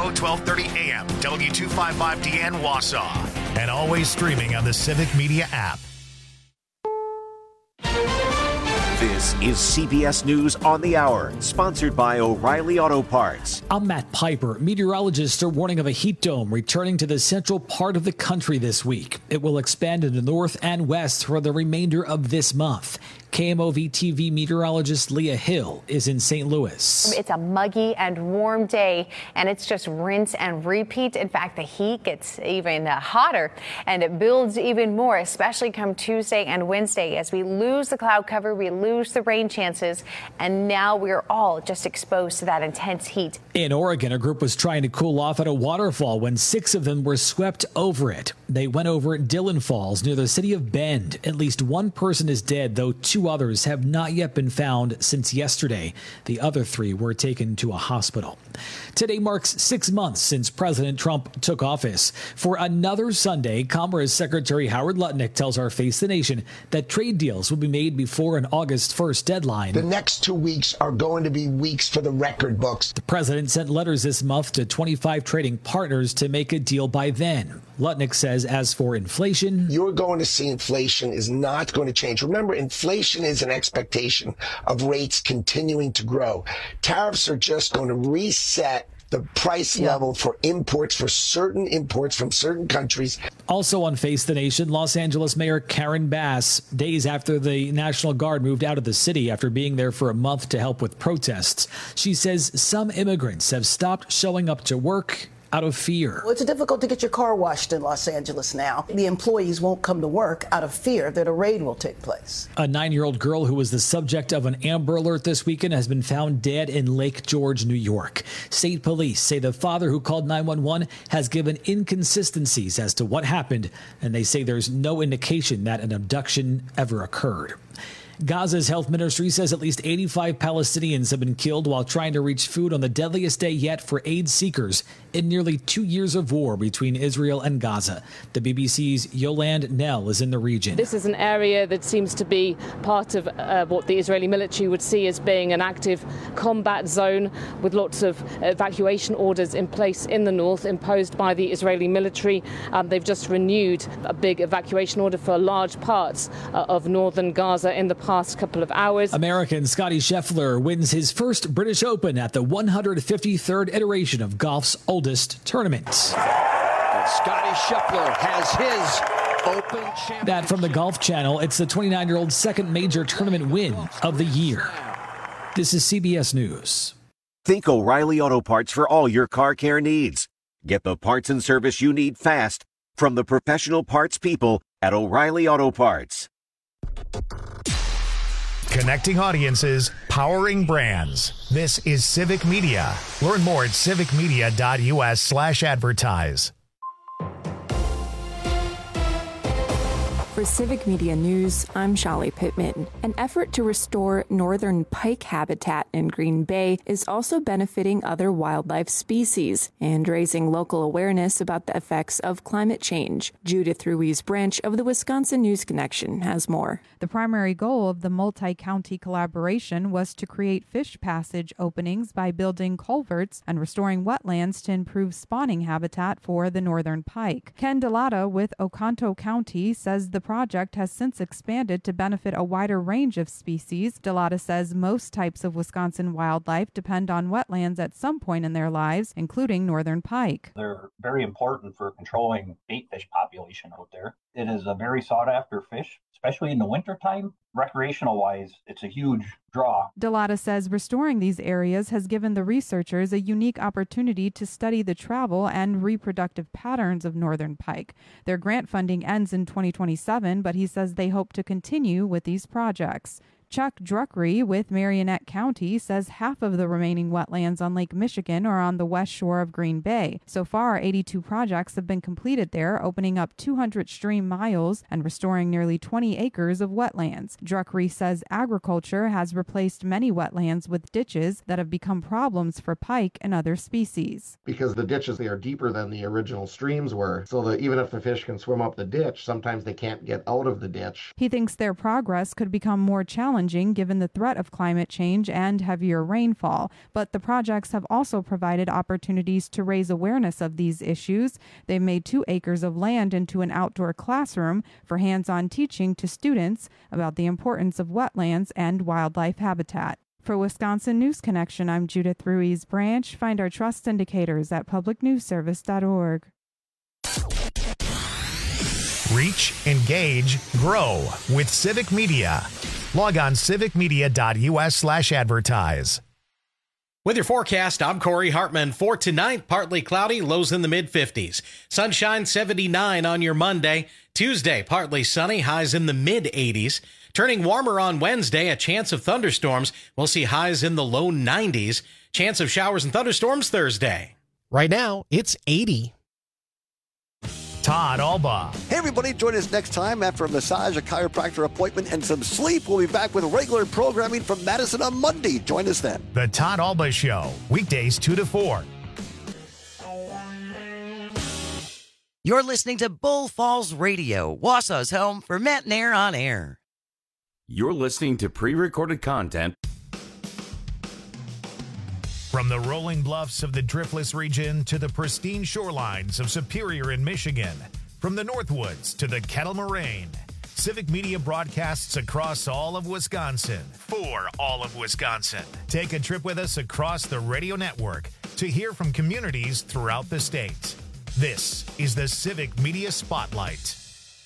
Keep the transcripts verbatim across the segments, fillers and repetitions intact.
Chicago, twelve thirty A M, W two fifty-five D N Wausau, and always streaming on the Civic Media app. This is C B S News on the Hour, sponsored by O'Reilly Auto Parts. I'm Matt Piper. Meteorologists are warning of a heat dome returning to the central part of the country this week. It will expand into north and west for the remainder of this month. K M O V T V meteorologist Leah Hill is in Saint Louis. It's a muggy and warm day, and it's just rinse and repeat. In fact, the heat gets even uh, hotter, and it builds even more, especially come Tuesday and Wednesday. As we lose the cloud cover, we lose the rain chances, and now we're all just exposed to that intense heat. In Oregon, a group was trying to cool off at a waterfall when six of them were swept over it. They went over Dillon Falls near the city of Bend. At least one person is dead, though two others have not yet been found since yesterday. The other three were taken to a hospital. Today marks six months since President Trump took office. For another Sunday, Commerce Secretary Howard Lutnick tells our Face the Nation that trade deals will be made before an August first deadline. The next two weeks are going to be weeks for the record books. The president sent letters this month to twenty-five trading partners to make a deal by then. Lutnick says as for inflation, you're going to see inflation is not going to change. Remember, inflation is an expectation of rates continuing to grow. Tariffs are just going to reset the price yeah. level for imports, for certain imports from certain countries. Also on Face the Nation, Los Angeles Mayor Karen Bass, days after the National Guard moved out of the city after being there for a month to help with protests. She says some immigrants have stopped showing up to work out of fear. Well, it's difficult to get your car washed in Los Angeles now. The employees won't come to work out of fear that a raid will take place. A nine-year-old girl who was the subject of an Amber Alert this weekend has been found dead in Lake George, New York. State police say the father who called nine one one has given inconsistencies as to what happened, and they say there's no indication that an abduction ever occurred. Gaza's health ministry says at least eighty-five Palestinians have been killed while trying to reach food on the deadliest day yet for aid seekers in nearly two years of war between Israel and Gaza. The B B C's Yolande Knell is in the region. This is an area that seems to be part of uh, what the Israeli military would see as being an active combat zone, with lots of evacuation orders in place in the north imposed by the Israeli military. Um, they've just renewed a big evacuation order for large parts uh, of northern Gaza in the past couple of hours. American Scottie Scheffler wins his first British Open at the one hundred fifty-third iteration of golf's oldest tournament. And Scottie Scheffler has his Open championship. That from the Golf Channel. It's the twenty-nine-year-old's second major tournament win of the year. This is C B S News. Think O'Reilly Auto Parts for all your car care needs. Get the parts and service you need fast from the professional parts people at O'Reilly Auto Parts. Connecting audiences, powering brands. This is Civic Media. Learn more at civicmedia.us slash advertise. For Civic Media News, I'm Shali Pittman. An effort to restore northern pike habitat in Green Bay is also benefiting other wildlife species and raising local awareness about the effects of climate change. Judith Ruiz Branch of the Wisconsin News Connection has more. The primary goal of the multi-county collaboration was to create fish passage openings by building culverts and restoring wetlands to improve spawning habitat for the northern pike. Ken Delata with Oconto County says the project has since expanded to benefit a wider range of species. Delata says most types of Wisconsin wildlife depend on wetlands at some point in their lives, including northern pike. They're very important for controlling bait fish population out there. It is a very sought after fish, especially in the wintertime. Recreational wise, it's a huge draw. Delata says restoring these areas has given the researchers a unique opportunity to study the travel and reproductive patterns of northern pike. Their grant funding ends in twenty twenty-seven, but he says they hope to continue with these projects. Chuck Druckery with Marionette County says half of the remaining wetlands on Lake Michigan are on the west shore of Green Bay. So far, eighty-two projects have been completed there, opening up two hundred stream miles and restoring nearly twenty acres of wetlands. Druckery says agriculture has replaced many wetlands with ditches that have become problems for pike and other species. Because the ditches, they are deeper than the original streams were, so that even if the fish can swim up the ditch, sometimes they can't get out of the ditch. He thinks their progress could become more challenging challenging given the threat of climate change and heavier rainfall, but the projects have also provided opportunities to raise awareness of these issues. They've made two acres of land into an outdoor classroom for hands-on teaching to students about the importance of wetlands and wildlife habitat. For Wisconsin News Connection, I'm Judith Ruiz Branch. Find our trust indicators at public news service dot org. Reach, engage, grow with Civic Media. Log on civicmedia.us slash advertise. With your forecast, I'm Corey Hartman. For tonight, partly cloudy, lows in the mid fifties. Sunshine seventy-nine on your Monday. Tuesday, partly sunny, highs in the mid eighties. Turning warmer on Wednesday, a chance of thunderstorms. We'll see highs in the low nineties. Chance of showers and thunderstorms Thursday. Right now, it's eighty. Todd Alba. Hey, everybody, join us next time after a massage, a chiropractor appointment, and some sleep. We'll be back with regular programming from Madison on Monday. Join us then. The Todd Alba Show, weekdays two to four. You're listening to Bull Falls Radio, Wausau's home for Matt Nair on air. You're listening to pre-recorded content. From the rolling bluffs of the Driftless region to the pristine shorelines of Superior in Michigan, from the Northwoods to the Kettle Moraine, Civic Media broadcasts across all of Wisconsin for all of Wisconsin. Take a trip with us across the radio network to hear from communities throughout the state. This is the Civic Media Spotlight.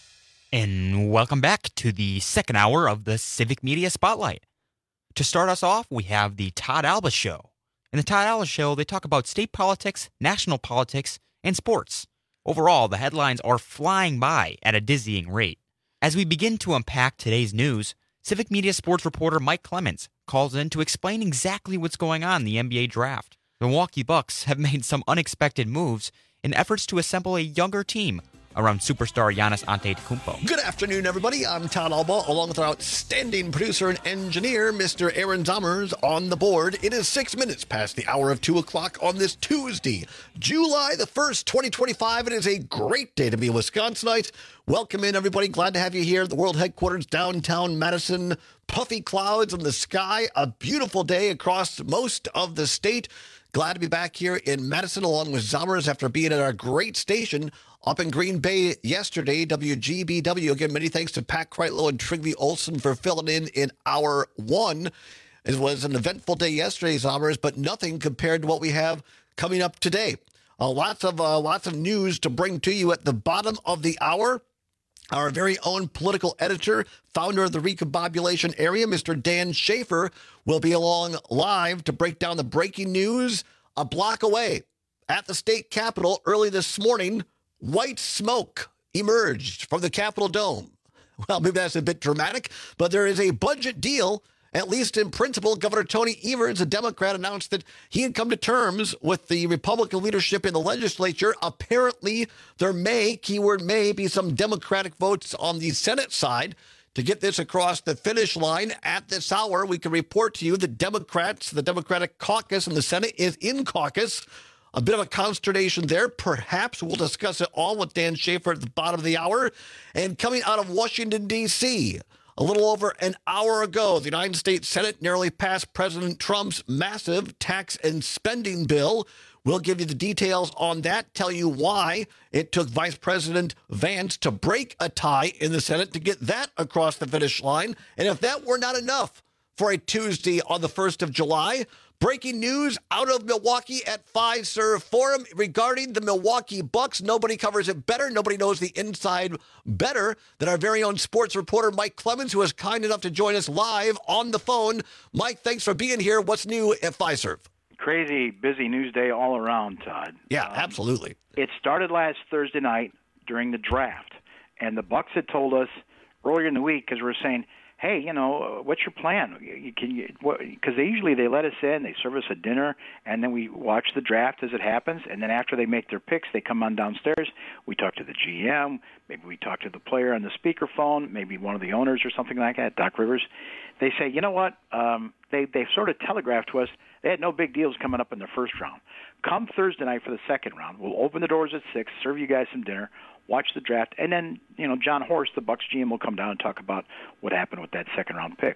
And welcome back to the second hour of the Civic Media Spotlight. To start us off, we have the Todd Alba Show. In the Todd Alba Show, they talk about state politics, national politics, and sports. Overall, the headlines are flying by at a dizzying rate. As we begin to unpack today's news, Civic Media sports reporter Mike Clemens calls in to explain exactly what's going on in the N B A draft. The Milwaukee Bucks have made some unexpected moves in efforts to assemble a younger team around superstar Giannis Antetokounmpo. Good afternoon, everybody. I'm Todd Alba, along with our outstanding producer and engineer, Mister Aaron Zommers, on the board. It is six minutes past the hour of two o'clock on this Tuesday, July the first, twenty twenty-five. It is a great day to be a Wisconsinite. Welcome in, everybody. Glad to have you here at the world headquarters, downtown Madison. Puffy clouds in the sky. A beautiful day across most of the state. Glad to be back here in Madison along with Zommers after being at our great station up in Green Bay yesterday, W G B W. Again, many thanks to Pat Kreitlow and Trigby Olson for filling in in hour one. It was an eventful day yesterday, Zommers, but nothing compared to what we have coming up today. Uh, lots of uh, lots of news to bring to you at the bottom of the hour. Our very own political editor, founder of the Recombobulation Area, Mister Dan Schaefer, will be along live to break down the breaking news a block away. At the state capitol early this morning, white smoke emerged from the Capitol Dome. Well, maybe that's a bit dramatic, but there is a budget deal. At least in principle. Governor Tony Evers, a Democrat, announced that he had come to terms with the Republican leadership in the legislature. Apparently, there may, keyword may, be some Democratic votes on the Senate side to get this across the finish line. At this hour, we can report to you the Democrats, the Democratic caucus in the Senate is in caucus. A bit of a consternation there. Perhaps we'll discuss it all with Dan Schaefer at the bottom of the hour. And coming out of Washington, D C, a little over an hour ago, the United States Senate nearly passed President Trump's massive tax and spending bill. We'll give you the details on that, tell you why it took Vice President Vance to break a tie in the Senate to get that across the finish line. And if that were not enough for a Tuesday on the first of July, breaking news out of Milwaukee at Fiserv Forum regarding the Milwaukee Bucks. Nobody covers it better. Nobody knows the inside better than our very own sports reporter, Mike Clemens, who is kind enough to join us live on the phone. Mike, thanks for being here. What's new at Fiserv? Crazy, busy news day all around, Todd. Yeah, um, absolutely. It started last Thursday night during the draft, and the Bucks had told us earlier in the week, because we were saying, hey, you know, what's your plan? Can you? Because they usually they let us in, they serve us a dinner, and then we watch the draft as it happens. And then after they make their picks, they come on downstairs. We talk to the G M. Maybe we talk to the player on the speakerphone. Maybe one of the owners or something like that. Doc Rivers. They say, you know what? Um, they they sort of telegraphed to us they had no big deals coming up in the first round. Come Thursday night for the second round, we'll open the doors at six, serve you guys some dinner, watch the draft, and then, you know, John Horst, the Bucks G M, will come down and talk about what happened with that second-round pick.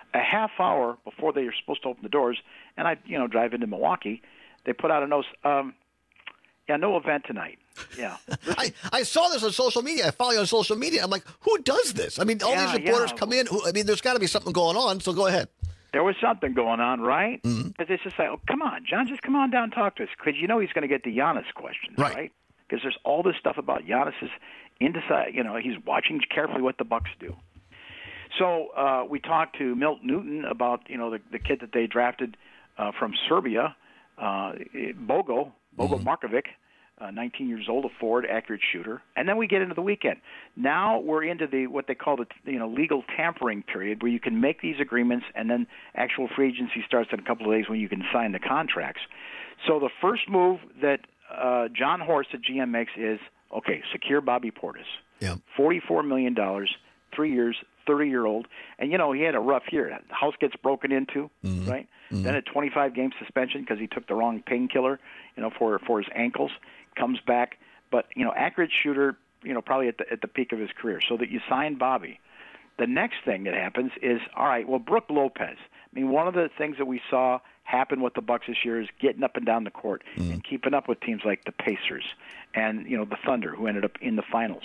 a half hour before they were supposed to open the doors, and I, you know, drive into Milwaukee, they put out a notice, um, yeah, no event tonight. Yeah. I, I saw this on social media. I follow you on social media. I'm like, who does this? I mean, all Yeah, these reporters yeah. come in. Who, I mean, there's got to be something going on, so go ahead. There was something going on, right? Because Mm-hmm. it's just like, oh, come on, John, just come on down and talk to us. Because you know he's going to get the Giannis questions, right? Because there's all this stuff about Giannis's indecisive, you know, he's watching carefully what the Bucks do. So uh, we talked to Milt Newton about, you know, the, the kid that they drafted uh, from Serbia, uh, Bogo, Bogo Mm-hmm. Markovic, uh, nineteen years old, a forward, accurate shooter. And then we get into the weekend. Now we're into the what they call the you know legal tampering period, where you can make these agreements, and then actual free agency starts in a couple of days when you can sign the contracts. So the first move that uh, John Horst, the G M, makes is, okay, secure Bobby Portis. Yeah. forty-four million dollars, three years, thirty-year-old. And, you know, he had a rough year. The house gets broken into, Mm-hmm. right? Then a twenty-five game suspension because he took the wrong painkiller, you know, for for his ankles. Comes back. But, you know, accurate shooter, you know, probably at the, at the peak of his career. So that you sign Bobby. The next thing that happens is, all right, well, Brook Lopez. I mean, one of the things that we saw happen with the Bucks this year is getting up and down the court Mm-hmm. and keeping up with teams like the Pacers and, you know, the Thunder, who ended up in the finals.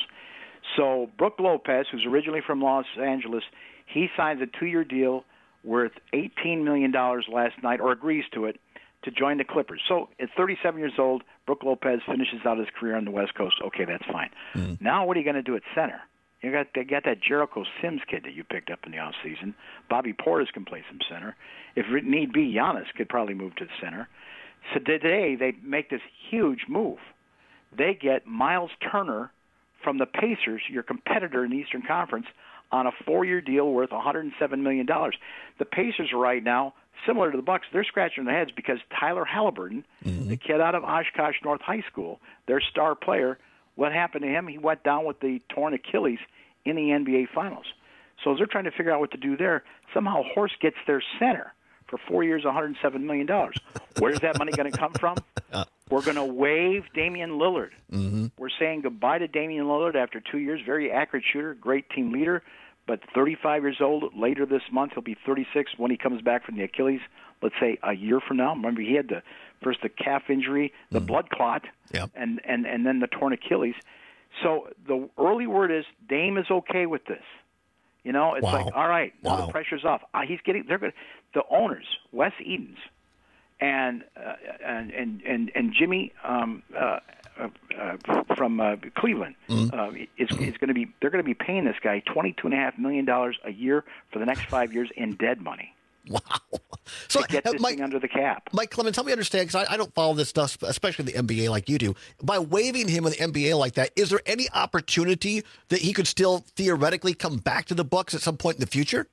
So Brook Lopez, who's originally from Los Angeles, he signs a two-year deal worth eighteen million dollars last night, or agrees to it, to join the Clippers. So at thirty-seven years old, Brook Lopez finishes out his career on the West Coast. Okay, that's fine. Mm-hmm. Now what are you going to do at center? You got they got that Jericho Sims kid that you picked up in the offseason. Bobby Portis can play some center. If it need be, Giannis could probably move to the center. So today they make this huge move. They get Miles Turner from the Pacers, your competitor in the Eastern Conference, on a four-year deal worth one hundred seven million dollars. The Pacers are right now, similar to the Bucks, they're scratching their heads because Tyler Halliburton, Mm-hmm. the kid out of Oshkosh North High School, their star player, what happened to him? He went down with the torn Achilles in the N B A Finals. So as they're trying to figure out what to do there, somehow Horst gets their center for four years, one hundred seven million dollars. Where's that money going to come from? We're going to waive Damian Lillard. Mm-hmm. We're saying goodbye to Damian Lillard after two years. Very accurate shooter, great team leader, but thirty-five years old. Later this month, he'll be thirty-six when he comes back from the Achilles, let's say a year from now. Remember, he had the first the calf injury, the Mm-hmm. blood clot, Yep. and, and, and then the torn Achilles. So the early word is Dame is okay with this. You know, it's Wow. like, all right, now Wow. the pressure's off. Uh, he's getting. They're going. The owners, Wes Edens, and uh, and and and and Jimmy um, uh, uh, uh, from uh, Cleveland Mm-hmm. uh, is is going to be. They're going to be paying this guy twenty two and a half million dollars a year for the next five years in dead money. Wow. So to get uh, this Mike, thing under the cap. Mike Clemens, help me understand, because I, I don't follow this stuff, especially the N B A like you do. By waiving him in the N B A like that, is there any opportunity that he could still theoretically come back to the Bucks at some point in the future?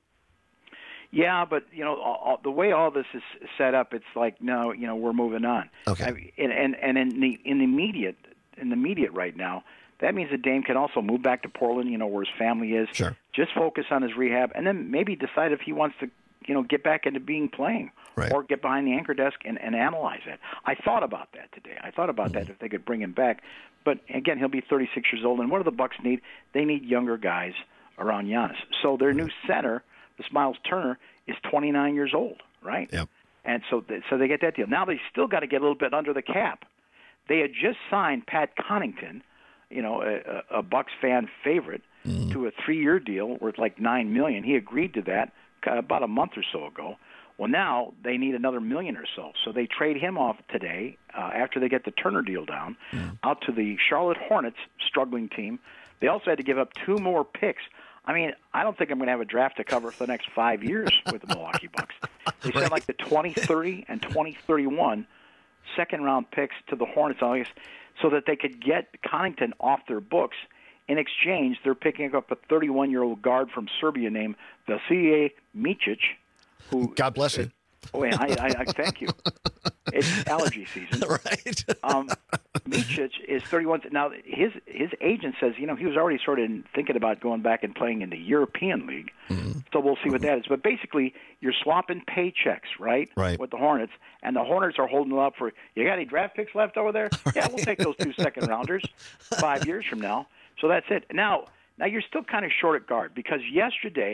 Yeah, but you know all, all, the way all this is set up, it's like no, you know, we're moving on. Okay. I, and and and in the in the immediate in the immediate right now, that means that Dame can also move back to Portland, you know, where his family is. Sure. Just focus on his rehab, and then maybe decide if he wants to, you know, get back into being playing, Right. or get behind the anchor desk and, and analyze it. I thought about that today. I thought about Mm-hmm. that if they could bring him back, but again, he'll be thirty-six years old. And what do the Bucks need? They need younger guys around Giannis. So their new center, this Miles Turner, is twenty-nine years old, right? Yep. And so, they, so they get that deal. Now they still got to get a little bit under the cap. They had just signed Pat Connaughton, you know, a, a Bucks fan favorite, Mm-hmm. to a three-year deal worth like nine million dollars. He agreed to that about a month or so ago. Well, now they need another million or so. So they trade him off today uh, after they get the Turner deal down out to the Charlotte Hornets, struggling team. They also had to give up two more picks. I mean, I don't think I'm going to have a draft to cover for the next five years with the Milwaukee Bucks. They sent like the twenty thirty and twenty thirty-one second-round picks to the Hornets so that they could get Connaughton off their books. In exchange, they're picking up a thirty-one-year-old guard from Serbia named Vasilije Micic, who God bless you. Oh, yeah, I, I, I thank you. It's allergy season, right? Um, Micic is thirty-one. Now, his his agent says, you know, he was already sort of thinking about going back and playing in the European League. Mm-hmm. So we'll see what that is. But basically, you're swapping paychecks, right? Right. With the Hornets, and the Hornets are holding it up for. You got any draft picks left over there? Right. Yeah, we'll take those two second rounders five years from now. So that's it. Now, now you're still kind of short at guard because yesterday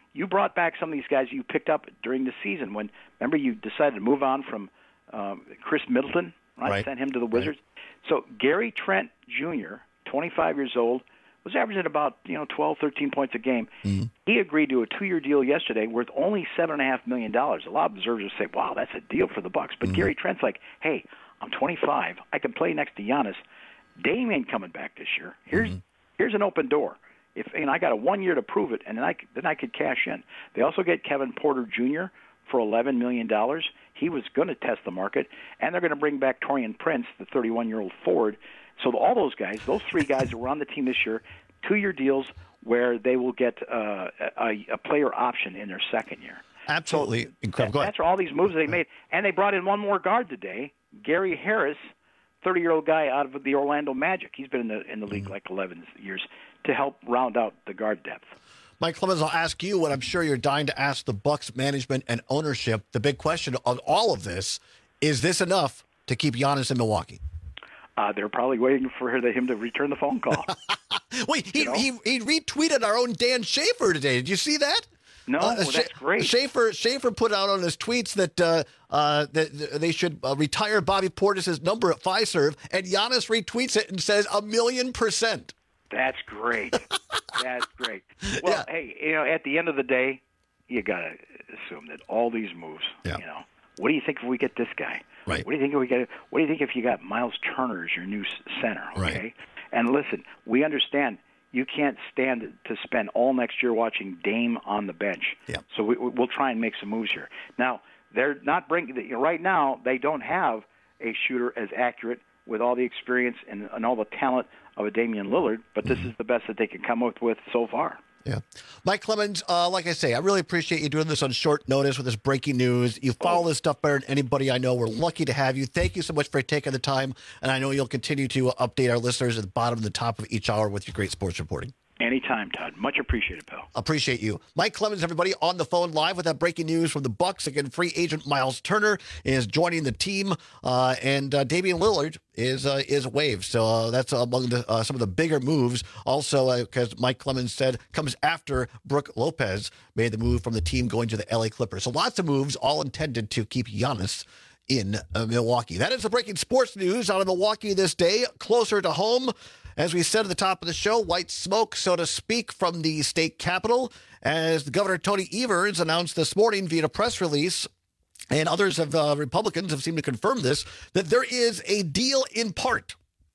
you brought back some of these guys you picked up during the season when, remember, you decided to move on from um, Chris Middleton, right? Right. Sent him to the Wizards. Right. So Gary Trent Junior, twenty-five years old, was averaging about, you know, twelve, thirteen points a game. Mm-hmm. He agreed to a two-year deal yesterday worth only seven point five million dollars. A lot of observers say, wow, that's a deal for the Bucks. But mm-hmm. Gary Trent's like, hey, I'm twenty-five. I can play next to Giannis. Dame ain't coming back this year. Here's mm-hmm. here's an open door. If and I got a one year to prove it, and then I then I could cash in. They also get Kevin Porter Junior for eleven million dollars. He was going to test the market, and they're going to bring back Taurean Prince, the thirty-one-year-old forward. So all those guys, those three guys that were on the team this year, two-year deals where they will get uh, a, a player option in their second year. Absolutely so incredible. That, that's all these moves they made, and they brought in one more guard today, Gary Harris, thirty-year-old guy out of the Orlando Magic. He's been in the in the league mm-hmm. like eleven years to help round out the guard depth. Mike Clemens, I'll ask you what I'm sure you're dying to ask the Bucks management and ownership. The big question of all of this, is this enough to keep Giannis in Milwaukee? Uh, they're probably waiting for him to return the phone call. Wait, he, he he retweeted our own Dan Schaefer today. Did you see that? No, uh, well, that's great. Schaefer Schaefer put out on his tweets that uh, uh, that they should uh, retire Bobby Portis' number at Fiserv, and Giannis retweets it and says a million percent. That's great. That's great. Well, yeah. Hey, you know, at the end of the day, you got to assume that all these moves, yeah. you know, what do you think if we get this guy? Right. What do you think if we get? What do you think if you got Miles Turner as your new center? Okay. Right. And listen, we understand you can't stand to spend all next year watching Dame on the bench. Yeah. So we, we'll try and make some moves here. Now, they're not bringing. You know, right now, they don't have a shooter as accurate with all the experience and, and all the talent of a Damian Lillard, but this mm-hmm. is the best that they can come up with so far. Yeah. Mike Clemens, uh, like I say, I really appreciate you doing this on short notice with this breaking news. You follow oh. this stuff better than anybody I know. We're lucky to have you. Thank you so much for taking the time, and I know you'll continue to update our listeners at the bottom and the top of each hour with your great sports reporting. Anytime, Todd. Much appreciated, pal. Appreciate you. Mike Clemens, everybody, on the phone live with that breaking news from the Bucks. Again, free agent Miles Turner is joining the team, uh, and uh, Damian Lillard is uh, is waived. So uh, that's among the, uh, some of the bigger moves. Also, because uh, Mike Clemens said, comes after Brook Lopez made the move from the team going to the L A Clippers. So lots of moves, all intended to keep Giannis in uh, Milwaukee. That is the breaking sports news out of Milwaukee this day. Closer to home, as we said at the top of the show, white smoke, so to speak, from the state capitol, as the Governor Tony Evers announced this morning via a press release, and others of uh, Republicans have seemed to confirm this, that there is a deal in part,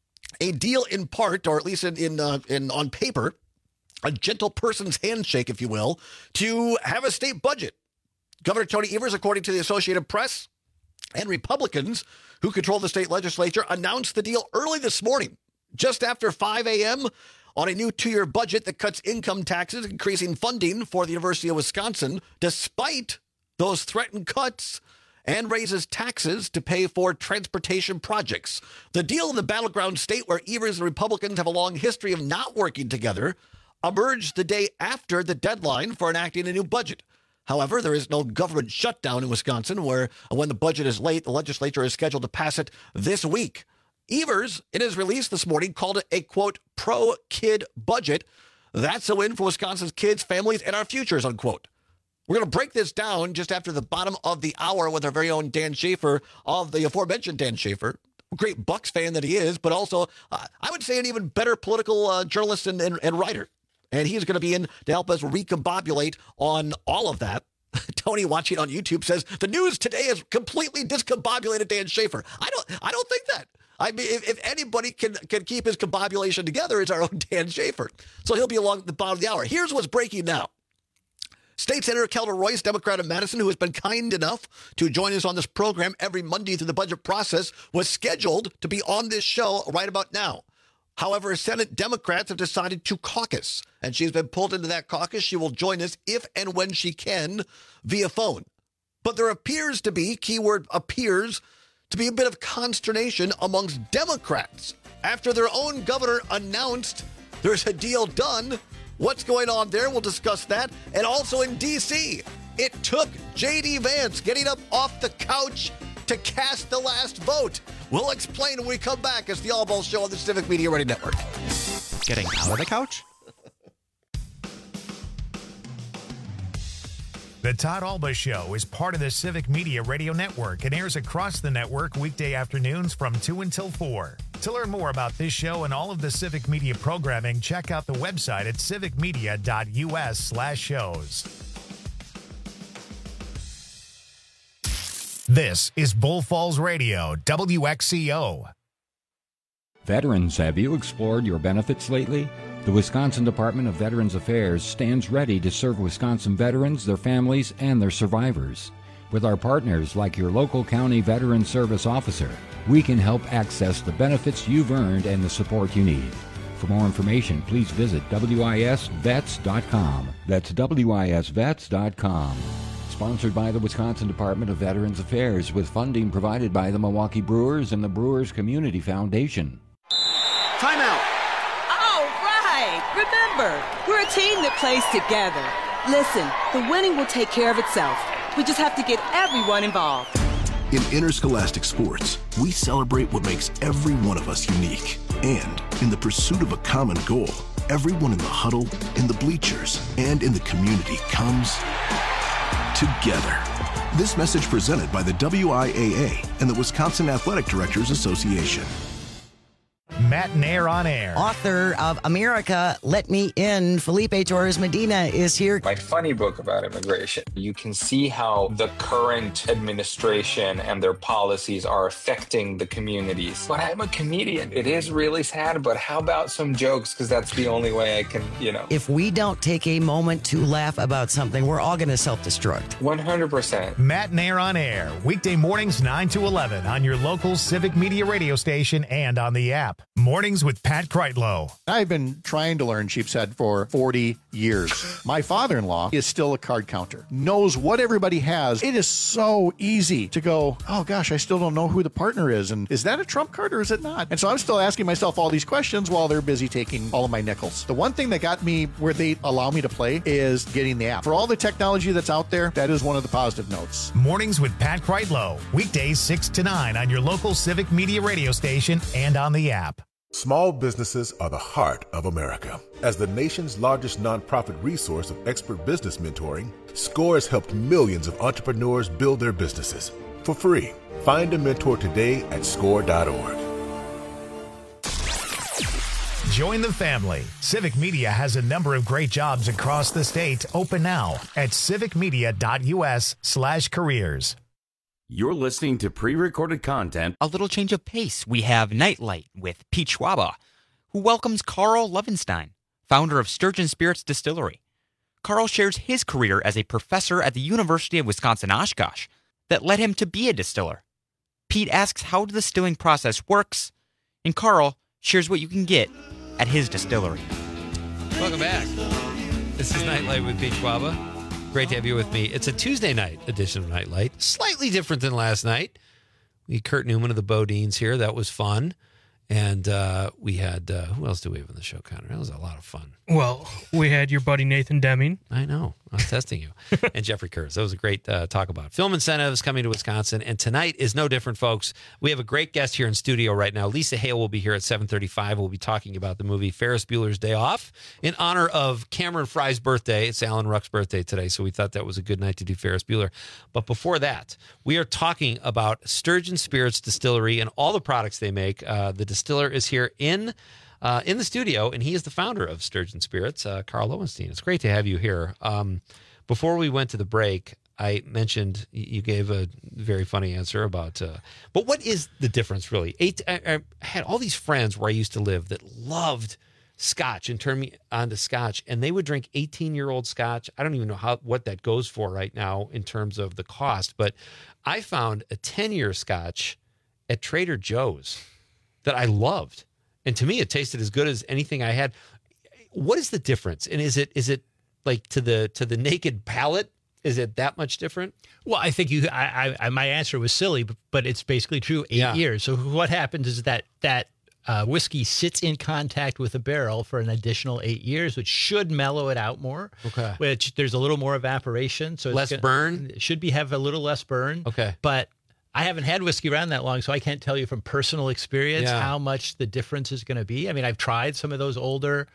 a deal in part, or at least in in, uh, in on paper, a gentle person's handshake, if you will, to have a state budget. Governor Tony Evers, according to the Associated Press, and Republicans who control the state legislature announced the deal early this morning, just after five a.m., on a new two-year budget that cuts income taxes, increasing funding for the University of Wisconsin, despite those threatened cuts, and raises taxes to pay for transportation projects. The deal in the battleground state, where Evers and Republicans have a long history of not working together, emerged the day after the deadline for enacting a new budget. However, there is no government shutdown in Wisconsin, where when the budget is late, the legislature is scheduled to pass it this week. Evers, in his release this morning, called it a, quote, pro-kid budget. That's a win for Wisconsin's kids, families, and our futures, unquote. We're going to break this down just after the bottom of the hour with our very own Dan Schaefer, of the aforementioned Dan Schaefer, great Bucks fan that he is, but also, uh, I would say, an even better political uh, journalist and, and, and writer. And he's going to be in to help us recombobulate on all of that. Tony, watching on YouTube, says the news today has completely discombobulated Dan Schaefer. I don't, I don't think that. I mean, if, if anybody can can keep his combobulation together, it's our own Dan Schaefer. So he'll be along the bottom of the hour. Here's what's breaking now. State Senator Kelda Royce, Democrat of Madison, who has been kind enough to join us on this program every Monday through the budget process, was scheduled to be on this show right about now. However, Senate Democrats have decided to caucus, and she's been pulled into that caucus. She will join us if and when she can via phone. But there appears to be, keyword appears, to be a bit of consternation amongst Democrats after their own governor announced there's a deal done. What's going on there? We'll discuss that. And also in D C, it took J D Vance getting up off the couch to cast the last vote. We'll explain when we come back. It's the All Ball Show on the Civic Media Radio Network. Getting out of the couch? The Todd Alba Show is part of the Civic Media Radio Network and airs across the network weekday afternoons from two until four. To learn more about this show and all of the Civic Media programming, check out the website at civicmedia.us slash shows. This is Bull Falls Radio, W X C O. Veterans, have you explored your benefits lately? The Wisconsin Department of Veterans Affairs stands ready to serve Wisconsin veterans, their families, and their survivors. With our partners like your local county veteran service officer, we can help access the benefits you've earned and the support you need. For more information, please visit W I S vets dot com. That's W I S vets dot com. Sponsored by the Wisconsin Department of Veterans Affairs with funding provided by the Milwaukee Brewers and the Brewers Community Foundation. Timeout. All right. Remember, we're a team that plays together. Listen, the winning will take care of itself. We just have to get everyone involved. In interscholastic sports, we celebrate what makes every one of us unique. And in the pursuit of a common goal, everyone in the huddle, in the bleachers, and in the community comes together. This message presented by the W I A A and the Wisconsin Athletic Directors Association. Matt Nair on air. Author of America, Let Me In, Felipe Torres Medina is here. My funny book about immigration. You can see how the current administration and their policies are affecting the communities. But I'm a comedian. It is really sad, but how about some jokes? Because that's the only way I can, you know. If we don't take a moment to laugh about something, we're all going to self-destruct. one hundred percent. Matt Nair on air, weekday mornings nine to eleven on your local Civic Media radio station and on the app. Mornings with Pat Kreitlow. I've been trying to learn Sheepshead for forty years. My father-in-law is still a card counter, knows what everybody has. It is so easy to go, oh gosh, I still don't know who the partner is. And is that a trump card or is it not? And so I'm still asking myself all these questions while they're busy taking all of my nickels. The one thing that got me where they allow me to play is getting the app. For all the technology that's out there, that is one of the positive notes. Mornings with Pat Kreitlow, weekdays six to nine on your local Civic Media radio station and on the app. Small businesses are the heart of America. As the nation's largest nonprofit resource of expert business mentoring, SCORE has helped millions of entrepreneurs build their businesses for free. Find a mentor today at score dot org. Join the family. Civic Media has a number of great jobs across the state open now at civicmedia.us slash careers. You're listening to pre-recorded content. A little change of pace. We have Nightlight with Pete Schwaba, who welcomes Carl Levenstein, founder of Sturgeon Spirits Distillery. Carl shares his career as a professor at the University of Wisconsin-Oshkosh that led him to be a distiller. Pete asks how the distilling process works, and Carl shares what you can get at his distillery. Welcome back. This is Nightlight with Pete Schwaba. Great to have you with me. It's a Tuesday night edition of Nightlight. Slightly different than last night. We had Kurt Newman of the Bodines here. That was fun. And uh, we had, uh, who else do we have on the show, Connor? That was a lot of fun. Well, we had your buddy Nathan Deming. I know. I was testing you. And Jeffrey Kurz. That was a great uh, talk about film incentives coming to Wisconsin. And tonight is no different, folks. We have a great guest here in studio right now. Lisa Hale will be here at seven thirty-five. We'll be talking about the movie Ferris Bueller's Day Off in honor of Cameron Fry's birthday. It's Alan Ruck's birthday today, so we thought that was a good night to do Ferris Bueller. But before that, we are talking about Sturgeon Spirits Distillery and all the products they make. Uh, the distiller is here in uh, in the studio, and he is the founder of Sturgeon Spirits, uh, Carl Lowenstein. It's great to have you here. Um, before we went to the break, I mentioned you gave a very funny answer about, uh, but what is the difference really? Eight, I, I had all these friends where I used to live that loved Scotch and turned me on to Scotch, and they would drink eighteen-year-old Scotch. I don't even know how what that goes for right now in terms of the cost, but I found a ten-year Scotch at Trader Joe's that I loved. And to me, it tasted as good as anything I had. What is the difference? And is it is it like to the to the naked palate? Is it that much different? Well, I think you. I, I my answer was silly, but, but it's basically true. Eight yeah. years. So what happens is that that uh, whiskey sits in contact with the barrel for an additional eight years, which should mellow it out more. Okay. Which there's a little more evaporation, so less it's gonna, burn. It should be have a little less burn. Okay. But I haven't had whiskey around that long, so I can't tell you from personal experience yeah. how much the difference is going to be. I mean, I've tried some of those older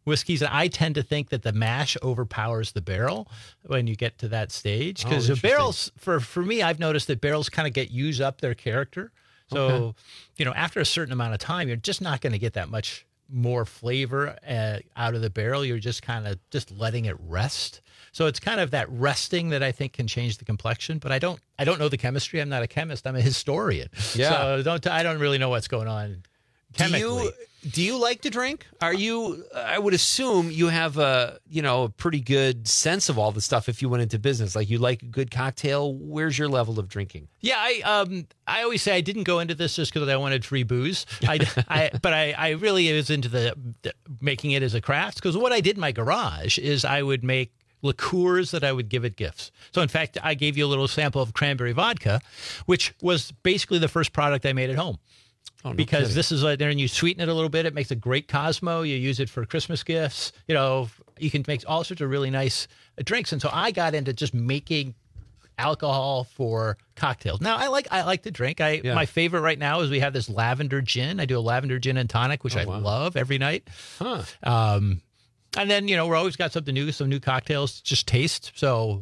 whiskeys. And I tend to think that the mash overpowers the barrel when you get to that stage. Because Oh, the barrels, for, for me, I've noticed that barrels kind of get used up their character. So, Okay. you know, after a certain amount of time, you're just not going to get that much more flavor uh, out of the barrel. You're just kind of just letting it rest. So it's kind of that resting that I think can change the complexion. But I don't, I don't know the chemistry. I'm not a chemist. I'm a historian. Yeah. So don't, I don't really know what's going on chemically. Do you do you like to drink? Are you? I would assume you have a you know a pretty good sense of all the stuff if you went into business. Like you like a good cocktail. Where's your level of drinking? Yeah, I um I always say I didn't go into this just because I wanted free booze. I, I but I, I really was into the, the making it as a craft, because what I did in my garage is I would make liqueurs that I would give at gifts. So in fact, I gave you a little sample of cranberry vodka, which was basically the first product I made at home. Oh, no because kidding. this is like there, and you sweeten it a little bit. It makes a great Cosmo. You use it for Christmas gifts. You know, you can make all sorts of really nice uh, drinks. And so I got into just making alcohol for cocktails. Now I like I like to drink. I Yeah. my favorite right now is we have this lavender gin. I do a lavender gin and tonic, which Oh, I wow. love every night. Huh. Um, and then you know we're always got something new, some new cocktails. Just taste. So.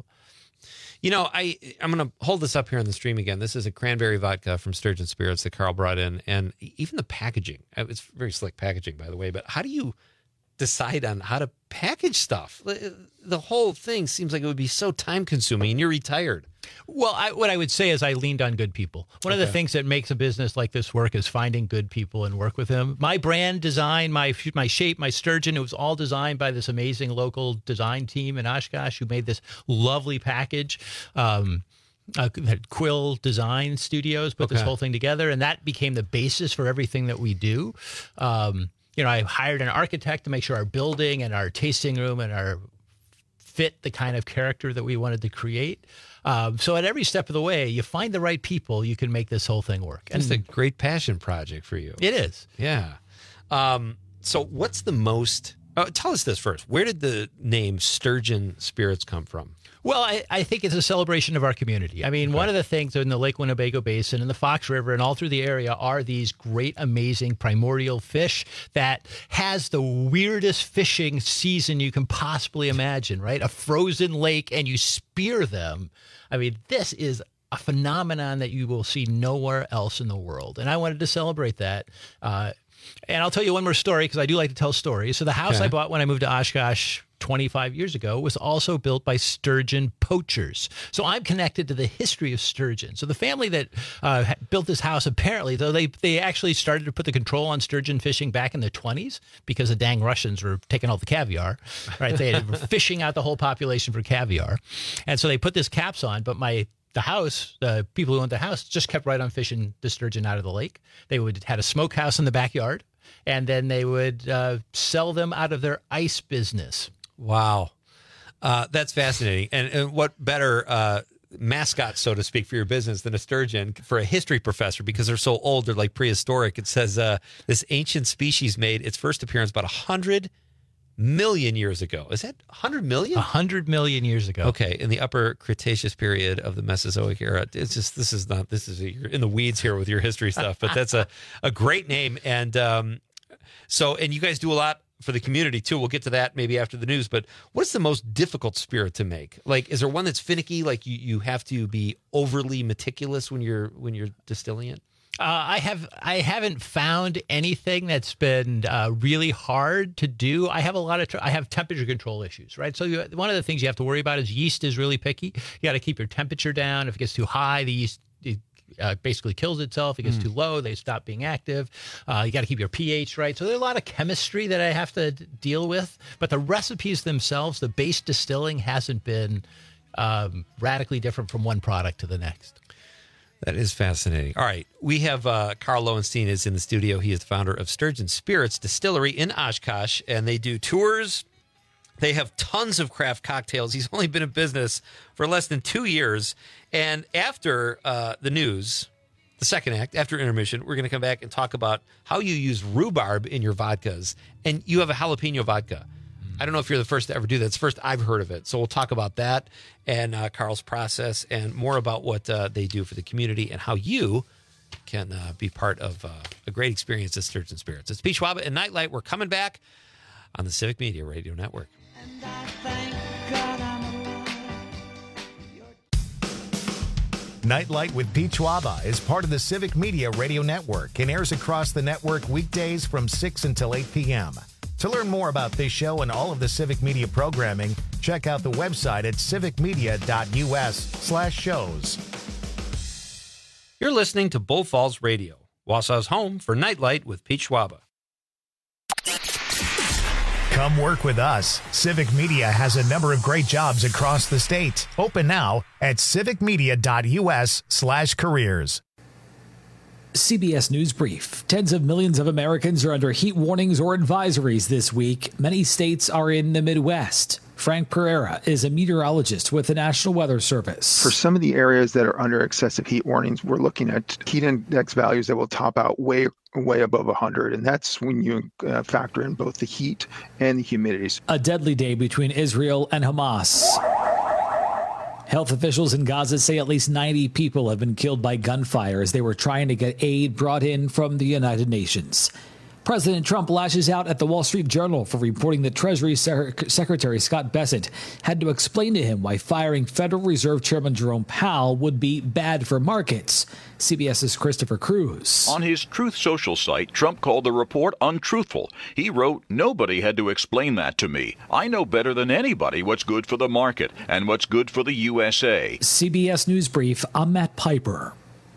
You know, I, I'm going to hold this up here on the stream again. This is a cranberry vodka from Sturgeon Spirits that Carl brought in. And even the packaging, it's very slick packaging, by the way. But how do you decide on how to package stuff? The whole thing seems like it would be so time consuming, and you're retired. Well, I, what I would say is I leaned on good people. One of the Okay. things that makes a business like this work is finding good people and work with them. My brand design, my my shape, my sturgeon, it was all designed by this amazing local design team in Oshkosh who made this lovely package. Um, uh, had Quill Design Studios put this Okay. whole thing together, and that became the basis for everything that we do. Um, you know, I hired an architect to make sure our building and our tasting room and our fit the kind of character that we wanted to create. Um, so at every step of the way, you find the right people, you can make this whole thing work. It's a great passion project for you. It is. Yeah. Um, so what's the most, uh, tell us this first. Where did the name Sturgeon Spirits come from? Well, I, I think it's a celebration of our community. I mean, one of the things in the Lake Winnebago Basin and the Fox River and all through the area are these great, amazing primordial fish that has the weirdest fishing season you can possibly imagine, right? A frozen lake and you spear them. I mean, this is a phenomenon that you will see nowhere else in the world. And I wanted to celebrate that. Uh, and I'll tell you one more story because I do like to tell stories. So the house Okay. I bought when I moved to Oshkosh twenty-five years ago was also built by sturgeon poachers. So I'm connected to the history of sturgeon. So the family that uh, ha- built this house, apparently, though they they actually started to put the control on sturgeon fishing back in the twenties because the dang Russians were taking all the caviar, right? They were fishing out the whole population for caviar. And so they put this caps on, but my the house, the people who owned the house just kept right on fishing the sturgeon out of the lake. They would had a smokehouse in the backyard, and then they would uh, sell them out of their ice business. Wow. Uh, that's fascinating. And, and what better uh, mascot, so to speak, for your business than a sturgeon for a history professor, because they're so old, they're like prehistoric. It says uh, this ancient species made its first appearance about one hundred million years ago. Is that one hundred million? one hundred million years ago. Okay, in the Upper Cretaceous period of the Mesozoic era. It's just this is not this is you're in the weeds here with your history stuff, but that's a, a great name. And um, so, and you guys do a lot for the community too. We'll get to that maybe after the news. But what's the most difficult spirit to make? Like, is there one that's finicky? Like you you have to be overly meticulous when you're when you're distilling it? Uh, I have I haven't found anything that's been uh, really hard to do. I have a lot of tr- I have temperature control issues, right? So you, one of the things you have to worry about is yeast is really picky. You got to keep your temperature down. If it gets too high, the yeast it, uh, basically kills itself. If it gets Mm. too low, they stop being active. Uh, you got to keep your pH right. So there's a lot of chemistry that I have to d- deal with. But the recipes themselves, the base distilling hasn't been um, radically different from one product to the next. That is fascinating. All right. We have uh, Carl Lowenstein is in the studio. He is the founder of Sturgeon Spirits Distillery in Oshkosh, and they do tours. They have tons of craft cocktails. He's only been in business for less than two years. And after uh, the news, the second act, after intermission, we're going to come back and talk about how you use rhubarb in your vodkas. And you have a jalapeno vodka. I don't know if you're the first to ever do that. It's the first I've heard of it. So we'll talk about that and uh, Carl's process and more about what uh, they do for the community and how you can uh, be part of uh, a great experience at Sturgeon Spirits. It's Pete Schwab and Nightlight. We're coming back. on the Civic Media Radio Network. Nightlight with Pete Schwaba is part of the Civic Media Radio Network and airs across the network weekdays from six until eight p.m. To learn more about this show and all of the Civic Media programming, check out the website at civicmedia.us slash shows. You're listening to Bull Falls Radio, Wausau's home for Nightlight with Pete Schwaba. Come work with us. Civic Media has a number of great jobs across the state. Open now at civicmedia.us slash careers. C B S News Brief. Tens of millions of Americans are under heat warnings or advisories this week. Many states are in the Midwest. Frank Pereira is a meteorologist with the National Weather Service. For some of the areas that are under excessive heat warnings, we're looking at heat index values that will top out way way above one hundred, and that's when you uh, factor in both the heat and the humidities. A deadly day between Israel and Hamas. Health officials in Gaza say at least ninety people have been killed by gunfire as they were trying to get aid brought in from the United Nations. President Trump lashes out at the Wall Street Journal for reporting that Treasury Sec- Secretary Scott Bessent had to explain to him why firing Federal Reserve Chairman Jerome Powell would be bad for markets. CBS's Christopher Cruz. On his Truth Social site, Trump called the report untruthful. He wrote, "Nobody had to explain that to me. I know better than anybody what's good for the market and what's good for the U S A." C B S News Brief, I'm Matt Piper.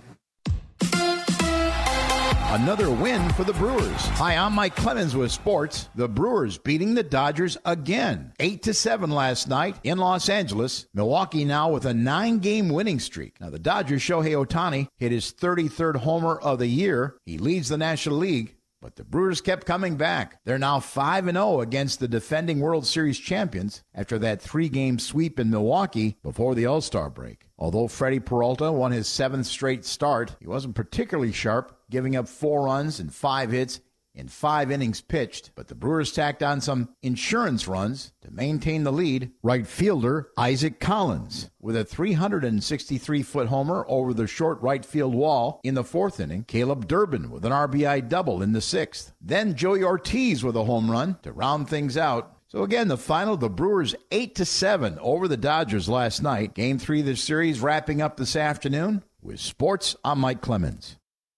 Another win for the Brewers. Hi, I'm Mike Clemens with sports. The Brewers beating the Dodgers again. eight to seven last night in Los Angeles. Milwaukee now with a nine-game winning streak. Now, the Dodgers' Shohei Ohtani hit his thirty-third homer of the year. He leads the National League. But the Brewers kept coming back. They're now five and oh against the defending World Series champions after that three-game sweep in Milwaukee before the All-Star break. Although Freddie Peralta won his seventh straight start, he wasn't particularly sharp, giving up four runs and five hits in five innings pitched. But the Brewers tacked on some insurance runs to maintain the lead. Right fielder Isaac Collins with a three hundred sixty-three foot homer over the short right field wall in the fourth inning. Caleb Durbin with an R B I double in the sixth. Then Joey Ortiz with a home run to round things out. So again, the final, the Brewers eight to seven over the Dodgers last night. Game three of the series wrapping up this afternoon. With sports, I'm Mike Clemens.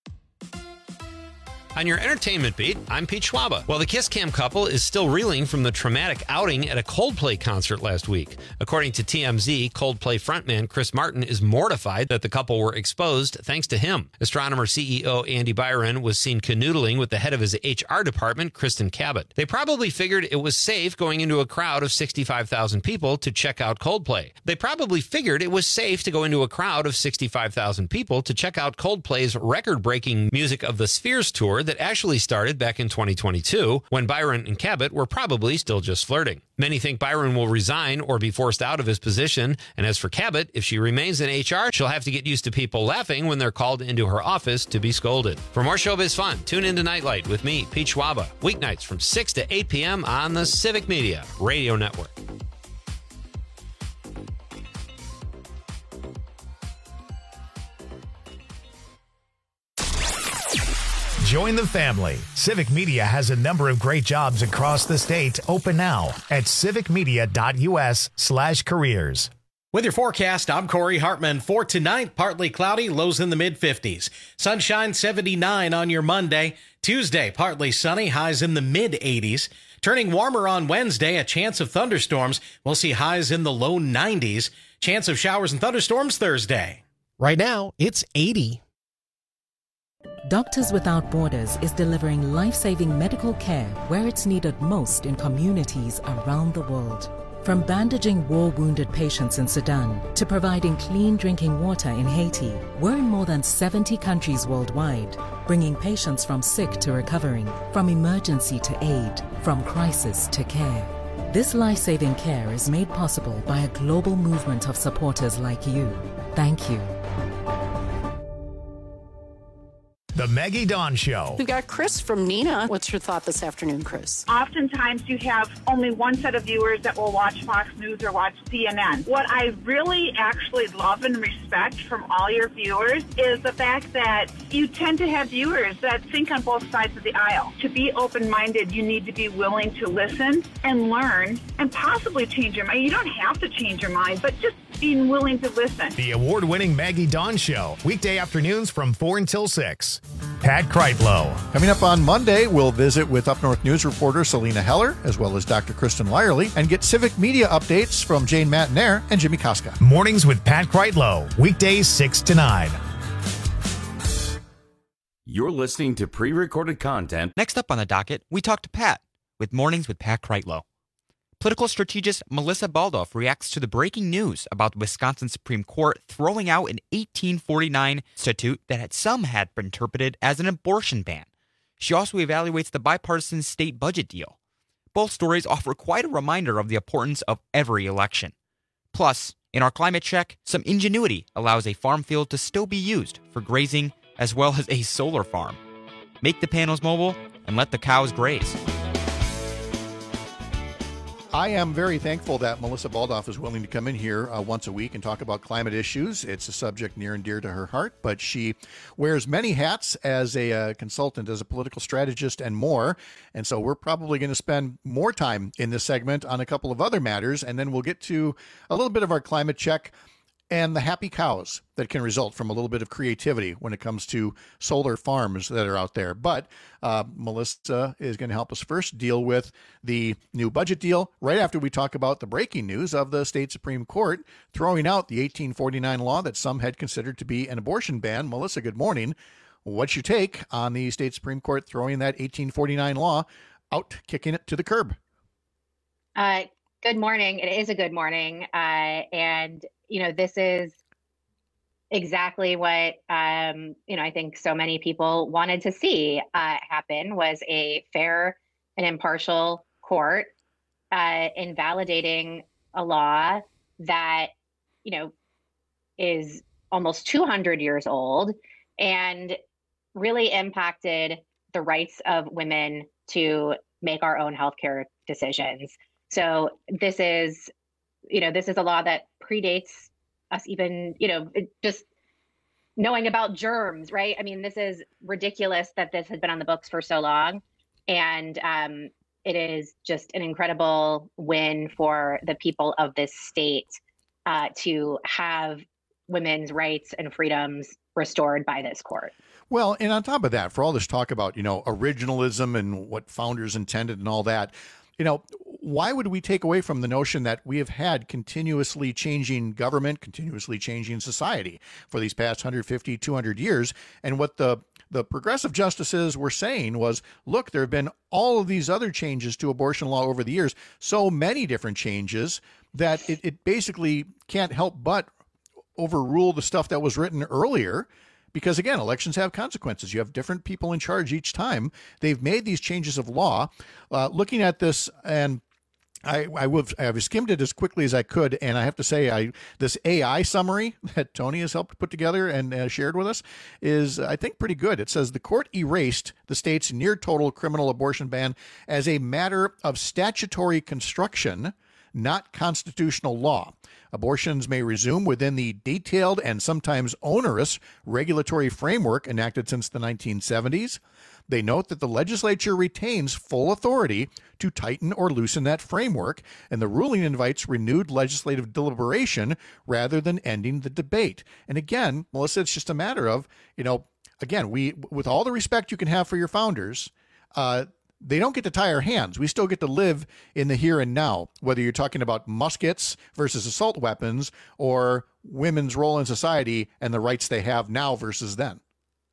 On your entertainment beat, I'm Pete Schwaba. Well, the Kiss Cam couple is still reeling from the traumatic outing at a Coldplay concert last week. According to T M Z, Coldplay frontman Chris Martin is mortified that the couple were exposed thanks to him. Astronomer C E O Andy Byron was seen canoodling with the head of his H R department, Kristen Cabot. They probably figured it was safe going into a crowd of sixty-five thousand people to check out Coldplay. They probably figured it was safe to go into a crowd of sixty-five thousand people to check out Coldplay's record-breaking Music of the Spheres tour that actually started back in twenty twenty-two, when Byron and Cabot were probably still just flirting. Many think Byron will resign or be forced out of his position, and as for Cabot, if she remains in H R, she'll have to get used to people laughing when they're called into her office to be scolded. For more showbiz fun, tune into Nightlight with me, Pete Schwaba, weeknights from six to eight p.m. on the Civic Media Radio Network. Join the family. Civic Media has a number of great jobs across the state. Open now at civicmedia.us slash careers. With your forecast, I'm Corey Hartman. For tonight, partly cloudy, lows in the mid fifties. Sunshine seventy-nine on your Monday. Tuesday, partly sunny, highs in the mid eighties. Turning warmer on Wednesday, a chance of thunderstorms. We'll see highs in the low nineties. Chance of showers and thunderstorms Thursday. Right now, it's eighty. Doctors Without Borders is delivering life-saving medical care where it's needed most in communities around the world. From bandaging war-wounded patients in Sudan to providing clean drinking water in Haiti, we're in more than seventy countries worldwide, bringing patients from sick to recovering, from emergency to aid, from crisis to care. This life-saving care is made possible by a global movement of supporters like you. Thank you. The Maggie Dawn Show. We've got Chris from Neenah. What's your thought this afternoon, Chris? Oftentimes you have only one set of viewers that will watch Fox News or watch C N N. What I really actually love and respect from all your viewers is the fact that you tend to have viewers that think on both sides of the aisle. To be open-minded, you need to be willing to listen and learn and possibly change your mind. You don't have to change your mind, but just being willing to listen. The award-winning Maggie Dawn Show, weekday afternoons from four until six. Pat Kreitlow. Coming up on Monday, we'll visit with Up North News reporter Selena Heller, as well as Doctor Kristen Lyerly, and get civic media updates from Jane Matinaire and Jimmy Koska. Mornings with Pat Kreitlow, weekdays six to nine. You're listening to pre-recorded content. Next up on the docket, we talk to Pat with Mornings with Pat Kreitlow. Political strategist Melissa Baldoff reacts to the breaking news about the Wisconsin Supreme Court throwing out an eighteen forty-nine statute that had some had been interpreted as an abortion ban. She also evaluates the bipartisan state budget deal. Both stories offer quite a reminder of the importance of every election. Plus, in our climate check, some ingenuity allows a farm field to still be used for grazing as well as a solar farm. Make the panels mobile and let the cows graze. I am very thankful that Melissa Baldoff is willing to come in here uh, once a week and talk about climate issues. It's a subject near and dear to her heart, but she wears many hats as a uh, consultant, as a political strategist, and more. And so we're probably going to spend more time in this segment on a couple of other matters, and then we'll get to a little bit of our climate check and the happy cows that can result from a little bit of creativity when it comes to solar farms that are out there. But uh, Melissa is going to help us first deal with the new budget deal right after we talk about the breaking news of the state Supreme Court throwing out the eighteen forty-nine law that some had considered to be an abortion ban. Melissa, good morning. What's your take on the state Supreme Court throwing that eighteen forty-nine law out, kicking it to the curb? Uh, good morning. It is a good morning. Uh, and You know, this is exactly what, um, you know, I think so many people wanted to see uh, happen was a fair and impartial court uh, invalidating a law that, you know, is almost two hundred years old and really impacted the rights of women to make our own healthcare decisions. So this is, you know, this is a law that predates us even, you know, it just knowing about germs, right? I mean, this is ridiculous that this has been on the books for so long. And um, it is just an incredible win for the people of this state uh, to have women's rights and freedoms restored by this court. Well, and on top of that, for all this talk about, you know, originalism and what founders intended and all that, you know, why would we take away from the notion that we have had continuously changing government, continuously changing society for these past one hundred fifty, two hundred years? And what the, the progressive justices were saying was, look, there have been all of these other changes to abortion law over the years, so many different changes that it, it basically can't help but overrule the stuff that was written earlier. Because, again, elections have consequences. You have different people in charge each time. They've made these changes of law. Uh, looking at this, and I, I would, I've skimmed it as quickly as I could, and I have to say, I this A I summary that Tony has helped put together and uh, shared with us is, I think, pretty good. It says the court erased the state's near-total criminal abortion ban as a matter of statutory construction, not constitutional law. Abortions may resume within the detailed and sometimes onerous regulatory framework enacted since the nineteen seventies. They note that the legislature retains full authority to tighten or loosen that framework, and the ruling invites renewed legislative deliberation rather than ending the debate. And again, Melissa, it's just a matter of, you know, again, we, with all the respect you can have for your founders, uh, they don't get to tie our hands. We still get to live in the here and now, whether you're talking about muskets versus assault weapons or women's role in society and the rights they have now versus then.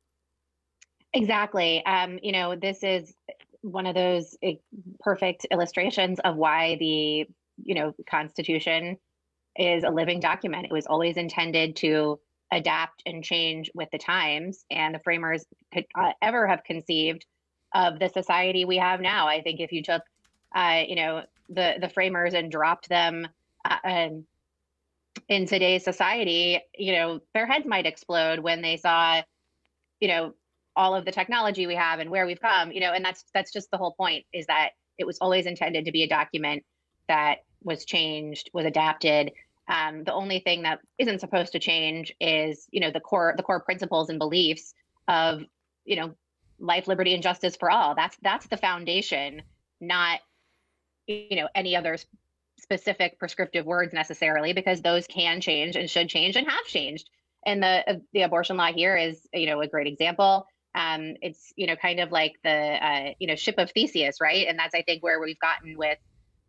Exactly. Um, you know, this is one of those uh, perfect illustrations of why the, you know, Constitution is a living document. It was always intended to adapt and change with the times, and the framers could uh, ever have conceived of the society we have now. I think if you took, uh, you know, the the framers and dropped them uh, um, in today's society, you know, their heads might explode when they saw, you know, all of the technology we have and where we've come, you know, and that's that's just the whole point, is that it was always intended to be a document that was changed, was adapted. Um, the only thing that isn't supposed to change is, you know, the core the core principles and beliefs of, you know, life, liberty, and justice for all. That's that's the foundation, not, you know, any other specific prescriptive words necessarily, because those can change and should change and have changed. And the uh, the abortion law here is, you know, a great example. Um, it's, you know, kind of like the, uh, you know, ship of Theseus, right? And that's, I think, where we've gotten with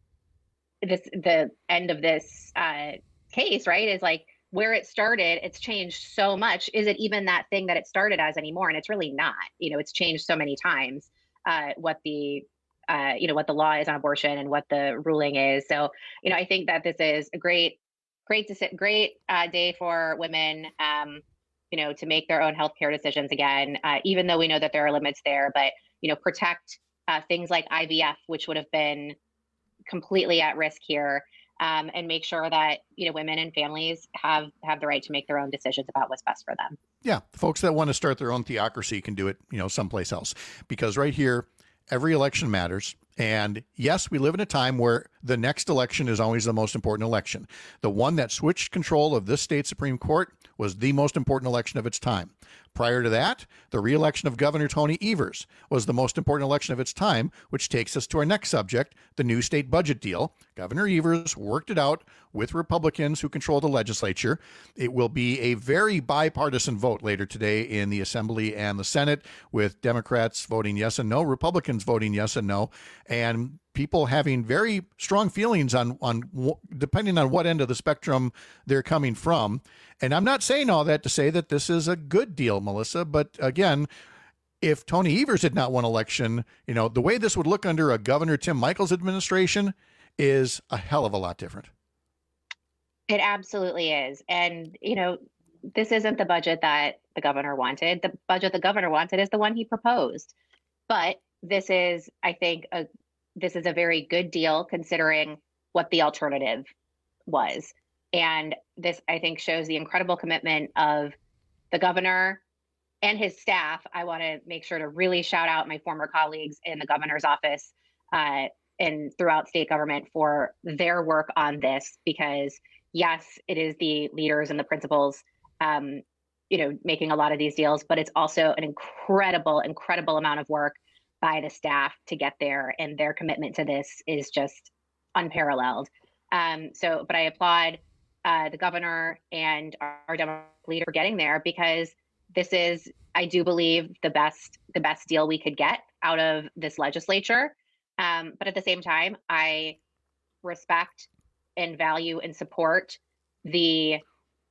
this, the end of this uh, case, right? Is like where it started, it's changed so much. Is it even that thing that it started as anymore? And it's really not. You know, it's changed so many times, uh, what the, uh, you know, what the law is on abortion and what the ruling is. So, you know, I think that this is a great, great, great uh, day for women, um, you know, to make their own healthcare decisions again, uh, even though we know that there are limits there, but, you know, protect uh, things like I V F, which would have been completely at risk here, um, and make sure that, you know, women and families have, have the right to make their own decisions about what's best for them. Yeah. Folks that want to start their own theocracy can do it, you know, someplace else, because right here, every election matters. And yes, we live in a time where the next election is always the most important election. The one that switched control of this state Supreme Court was the most important election of its time. Prior to that, the re-election of Governor Tony Evers was the most important election of its time, which takes us to our next subject, the new state budget deal. Governor Evers worked it out with Republicans who control the legislature. It will be a very bipartisan vote later today in the Assembly and the Senate, with Democrats voting yes and no, Republicans voting yes and no, and people having very strong feelings on, on depending on what end of the spectrum they're coming from. And I'm not saying all that to say that this is a good deal, Melissa, but again, if Tony Evers had not won election, you know, the way this would look under a Governor Tim Michels administration is a hell of a lot different. It absolutely is. And, you know, this isn't the budget that the governor wanted. The budget the governor wanted is the one he proposed. But this is, I think, a this is a very good deal considering what the alternative was. And this, I think, shows the incredible commitment of the governor and his staff. I want to make sure to really shout out my former colleagues in the governor's office uh, and throughout state government for their work on this, because yes, it is the leaders and the principals, um, you know, making a lot of these deals, but it's also an incredible, incredible amount of work by the staff to get there, and their commitment to this is just unparalleled. Um, so, but I applaud uh, the governor and our, our Democratic leader for getting there, because this is, I do believe, the best the best deal we could get out of this legislature. Um, but at the same time, I respect and value and support the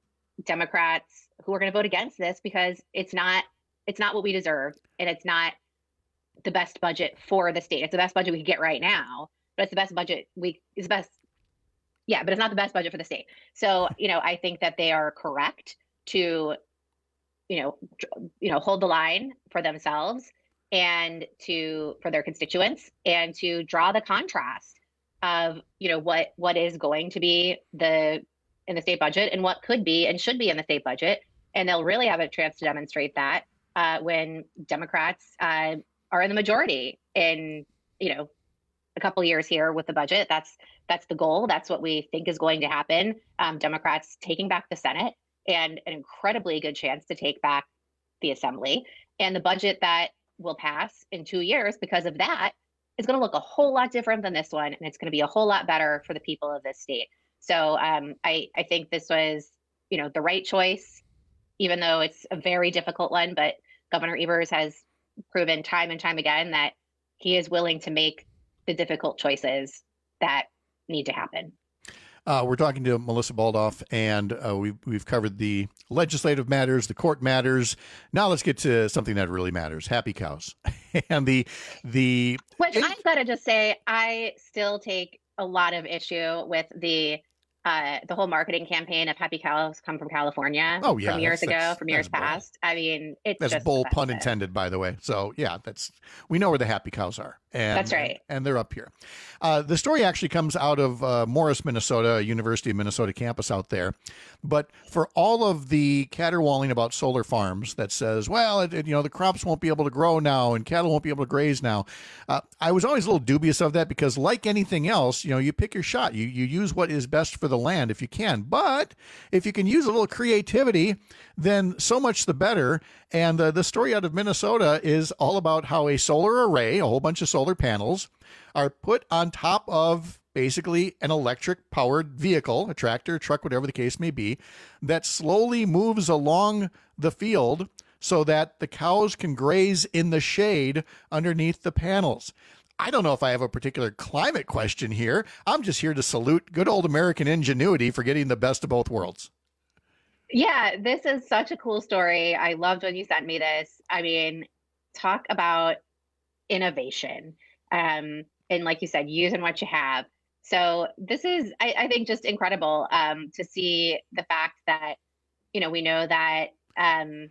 Democrats who are going to vote against this, because it's not it's not what we deserve, and it's not the best budget for the state. It's the best budget we could get right now, but it's the best budget we it's the best. Yeah, but it's not the best budget for the state. So, you know, I think that they are correct to, you know, you know, hold the line for themselves and to for their constituents, and to draw the contrast of, you know, what what is going to be the in the state budget and what could be and should be in the state budget. And they'll really have a chance to demonstrate that uh, when Democrats uh, are in the majority in, you know, a couple years here with the budget. That's that's the goal. That's what we think is going to happen. Um, Democrats taking back the Senate, and an incredibly good chance to take back the Assembly. And the budget that will pass in two years because of that is going to look a whole lot different than this one. And it's going to be a whole lot better for the people of this state. So um, I, I think this was, you know, the right choice, even though it's a very difficult one. But Governor Evers has proven time and time again that he is willing to make the difficult choices that need to happen. Uh, we're talking to Melissa Baldoff, and uh, we've, we've covered the legislative matters, the court matters. Now let's get to something that really matters, happy cows. and the the Which it, I've got to just say, I still take a lot of issue with the uh, the whole marketing campaign of happy cows come from California oh, yeah, from years that's, ago, that's, from years past. I mean, it's that's just bull, offensive. pun intended, by the way. So, yeah, that's we know where the happy cows are. And, That's right. And they're up here. Uh, the story actually comes out of uh, Morris, Minnesota, University of Minnesota campus out there. But for all of the caterwauling about solar farms that says, well, it, it, you know, the crops won't be able to grow now and cattle won't be able to graze now, uh, I was always a little dubious of that because, like anything else, you know, you pick your shot. You you use what is best for the land if you can. But if you can use a little creativity, then so much the better. And uh, the story out of Minnesota is all about how a solar array, a whole bunch of solar panels, are put on top of basically an electric powered vehicle, a tractor, a truck, whatever the case may be, that slowly moves along the field so that the cows can graze in the shade underneath the panels. I don't know if I have a particular climate question here. I'm just here to salute good old American ingenuity for getting the best of both worlds. Yeah, this is such a cool story. I loved when you sent me this. I mean, talk about innovation. Um, and like you said, using what you have. So this is, I, I think, just incredible um, to see the fact that, you know, we know that um,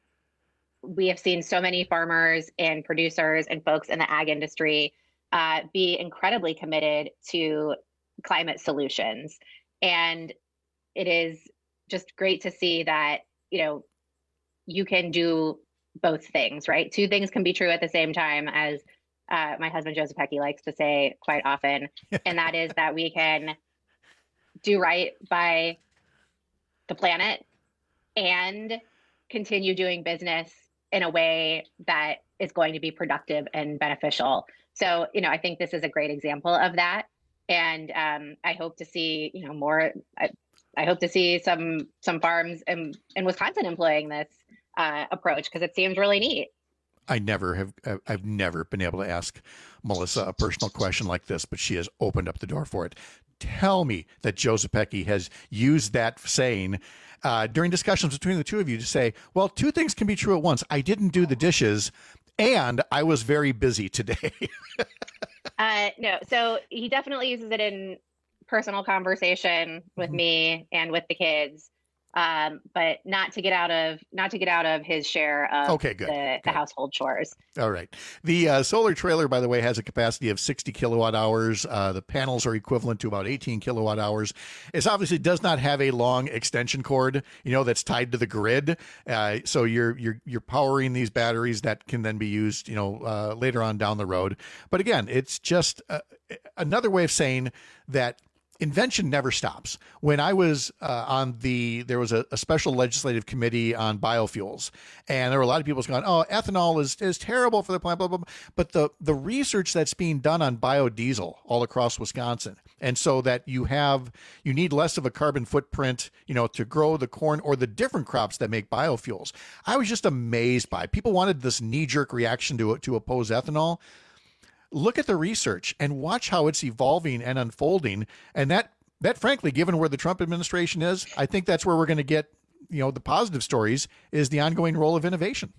we have seen so many farmers and producers and folks in the ag industry uh, be incredibly committed to climate solutions. And it is just great to see that, you know, you can do both things, right? Two things can be true at the same time, as uh, my husband, Joseph Pecky, likes to say quite often. And that is that we can do right by the planet and continue doing business in a way that is going to be productive and beneficial. So, you know, I think this is a great example of that. And um, I hope to see, you know, more, I, I hope to see some some farms in, in Wisconsin employing this uh, approach, because it seems really neat. I never have, I've never been able to ask Melissa a personal question like this, but she has opened up the door for it. Tell me that Joseph Pecky has used that saying uh, during discussions between the two of you to say, well, two things can be true at once. I didn't do the dishes and I was very busy today. uh, no, so he definitely uses it in personal conversation with mm-hmm. me and with the kids. Um, but not to get out of not to get out of his share of okay, good. The, good. the household chores. All right. The uh, solar trailer, by the way, has a capacity of sixty kilowatt hours. Uh, the panels are equivalent to about eighteen kilowatt hours. It obviously does not have a long extension cord, you know, that's tied to the grid. Uh, so you're you're you're powering these batteries that can then be used, you know, uh, later on down the road. But again, it's just uh, another way of saying that invention never stops. When I was uh, on the, there was a, a special legislative committee on biofuels, and there were a lot of people going, oh, ethanol is, is terrible for the planet, blah, blah, blah. But the, the research that's being done on biodiesel all across Wisconsin, and so that you have, you need less of a carbon footprint, you know, to grow the corn or the different crops that make biofuels. I was just amazed by it. People wanted this knee-jerk reaction to to oppose ethanol. Look at the research and watch how it's evolving and unfolding. And that, that frankly, given where the Trump administration is, I think that's where we're going to get, you know, the positive stories is the ongoing role of innovation.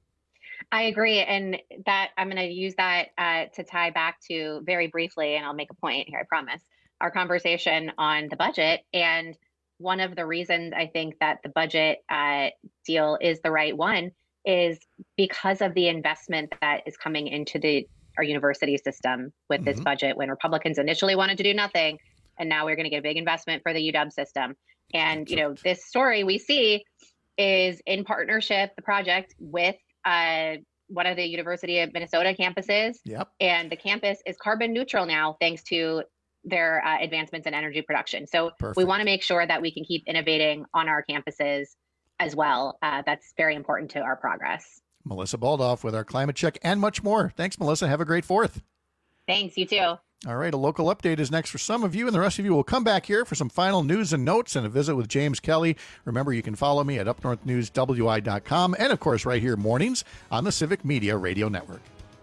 I agree. And that I'm going to use that uh, to tie back to very briefly, and I'll make a point here, I promise, our conversation on the budget. And one of the reasons I think that the budget uh, deal is the right one is because of the investment that is coming into the our university system with this mm-hmm. budget, when Republicans initially wanted to do nothing. And now we're going to get a big investment for the U W system. And, you know, this story we see is in partnership, the project with uh, one of the University of Minnesota campuses. Yep. And the campus is carbon neutral now, thanks to their uh, advancements in energy production. So Perfect. We want to make sure that we can keep innovating on our campuses as well. Uh, that's very important to our progress. Melissa Baldoff with our climate check and much more. Thanks, Melissa. Have a great fourth. Thanks. You too. All right. A local update is next for some of you, and the rest of you will come back here for some final news and notes and a visit with James Kelly. Remember, you can follow me at up north news w i dot com and, of course, right here mornings on the Civic Media Radio Network.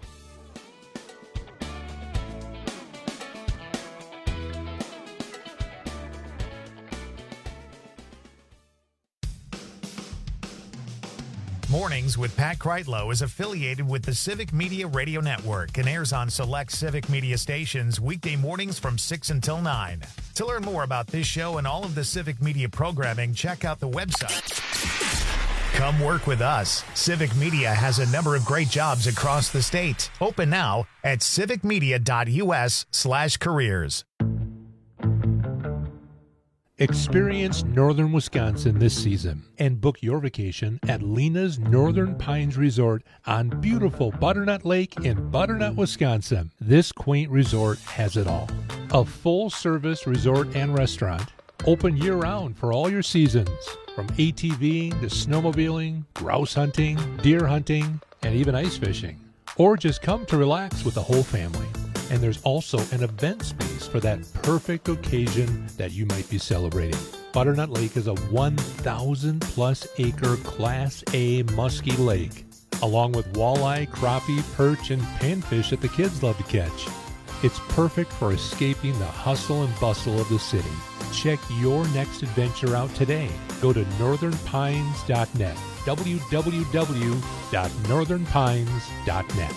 Mornings with Pat Kreitlow is affiliated with the Civic Media Radio Network and airs on select Civic Media stations weekday mornings from six until nine. To learn more about this show and all of the Civic Media programming, check out the website Come work with us. Civic Media has a number of great jobs across the state. Open now at civicmedia.us slash careers. Experience northern Wisconsin this season and book your vacation at Lena's Northern Pines Resort on beautiful Butternut Lake in Butternut, Wisconsin. This quaint resort has it all. A full-service resort and restaurant, open year-round for all your seasons, from ATVing to snowmobiling, grouse hunting, deer hunting, and even ice fishing. Or just come to relax with the whole family. And there's also an event space for that perfect occasion that you might be celebrating. Butternut Lake is a one thousand plus acre Class A musky lake, along with walleye, crappie, perch, and panfish that the kids love to catch. It's perfect for escaping the hustle and bustle of the city. Check your next adventure out today. Go to northern pines dot net, w w w dot northern pines dot net.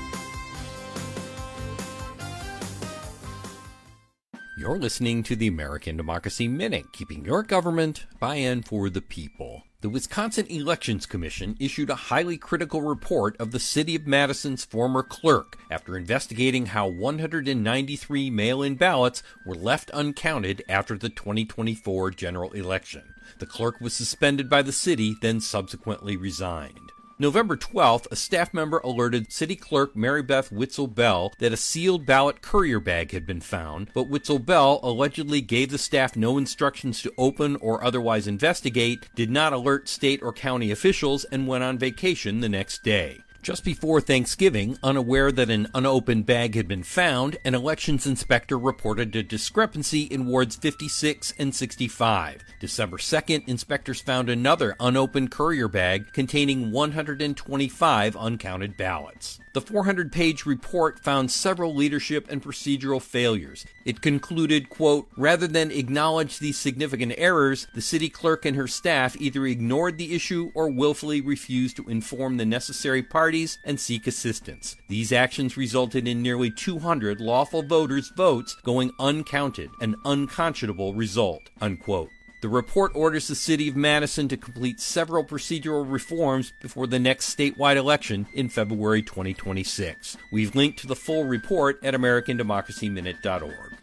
You're listening to the American Democracy Minute, keeping your government by and for the people. The Wisconsin Elections Commission issued a highly critical report of the City of Madison's former clerk after investigating how one hundred ninety-three mail-in ballots were left uncounted after the twenty twenty-four general election. The clerk was suspended by the city, then subsequently resigned. November twelfth, a staff member alerted City Clerk Mary Beth Witzel Bell that a sealed ballot courier bag had been found, but Witzel Bell allegedly gave the staff no instructions to open or otherwise investigate, did not alert state or county officials, and went on vacation the next day. Just before Thanksgiving, unaware that an unopened bag had been found, an elections inspector reported a discrepancy in wards fifty-six and sixty-five. December second, inspectors found another unopened courier bag containing one hundred twenty-five uncounted ballots. The four hundred page report found several leadership and procedural failures. It concluded, quote, rather than acknowledge these significant errors, the city clerk and her staff either ignored the issue or willfully refused to inform the necessary parties and seek assistance. These actions resulted in nearly two hundred lawful voters' votes going uncounted, an unconscionable result, unquote. The report orders the City of Madison to complete several procedural reforms before the next statewide election in February twenty twenty-six. We've linked to the full report at american democracy minute dot org.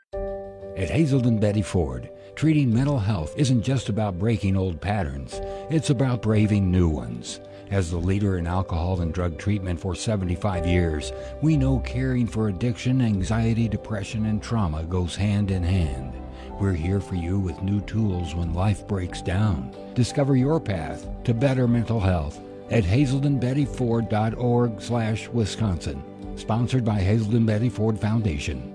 At Hazelden Betty Ford, treating mental health isn't just about breaking old patterns. It's about braving new ones. As the leader in alcohol and drug treatment for seventy-five years, we know caring for addiction, anxiety, depression, and trauma goes hand in hand. We're here for you with new tools when life breaks down. Discover your path to better mental health at hazelden betty ford dot org slash Wisconsin. Sponsored by Hazelden Betty Ford Foundation.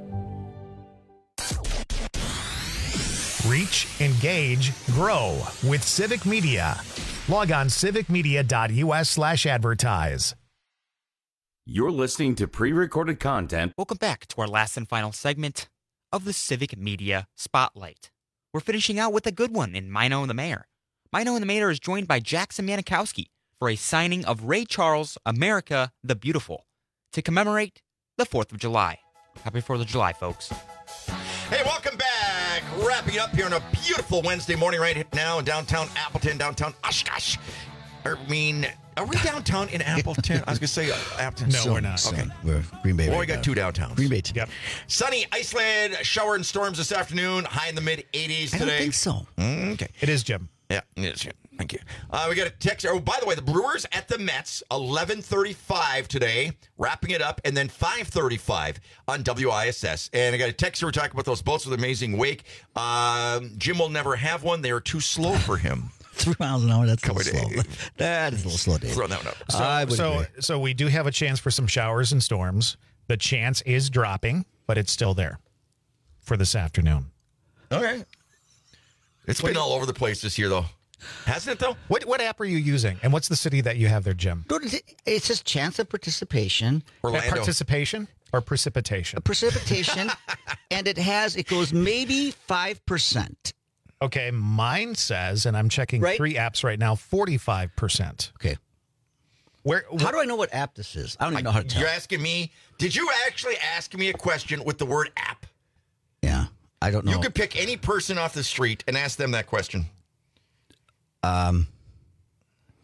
Reach, engage, grow with Civic Media. Log on civicmedia.us slash advertise. You're listening to pre-recorded content. Welcome back to our last and final segment of the Civic Media Spotlight. We're finishing out with a good one in Mino and the Mayor. Mino and the Mayor is joined by Jackson Manikowski for a signing of Ray Charles' America the Beautiful to commemorate the fourth of July. Happy fourth of July, folks. Hey, welcome back. Wrapping up here on a beautiful Wednesday morning right now in downtown Appleton, downtown Oshkosh. I mean, are we downtown in Appleton? I was going to say uh, Appleton. No, so, we're not. Okay. We're Green Bay. Well, right we got now. two downtowns. Green Bay. Yep. Sunny Iceland, shower and storms this afternoon. High in the mid eighties today. I don't think so. Mm, okay. It is, Jim. Yeah, it is, Jim. Thank you. Uh, we got a text. Oh, by the way, the Brewers at the Mets, eleven thirty-five today, wrapping it up, and then five thirty-five on W I S S. And I got a text here. We're talking about those boats with amazing wake. Um, Jim will never have one. They are too slow for him. Three miles an hour, that's a little slow. That is a little slow, Dave. Throw that one up. So, I would so, agree. so we do have a chance for some showers and storms. The chance is dropping, but it's still there for this afternoon. Okay. It's been all over the place this year, though. Hasn't it, though? What what app are you using? And what's the city that you have there, Jim? It says chance of participation. Orlando. Participation or precipitation? Precipitation. And it has, it goes maybe five percent. Okay, mine says, and I'm checking Right. three apps right now, forty-five percent. Okay. Where, where? How do I know what app this is? I don't even know how to tell. You're asking me? Did you actually ask me a question with the word app? Yeah, I don't know. You could pick any person off the street and ask them that question. Um,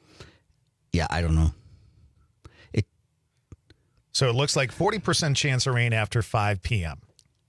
Yeah, I don't know. It. So it looks like forty percent chance of rain after five p.m.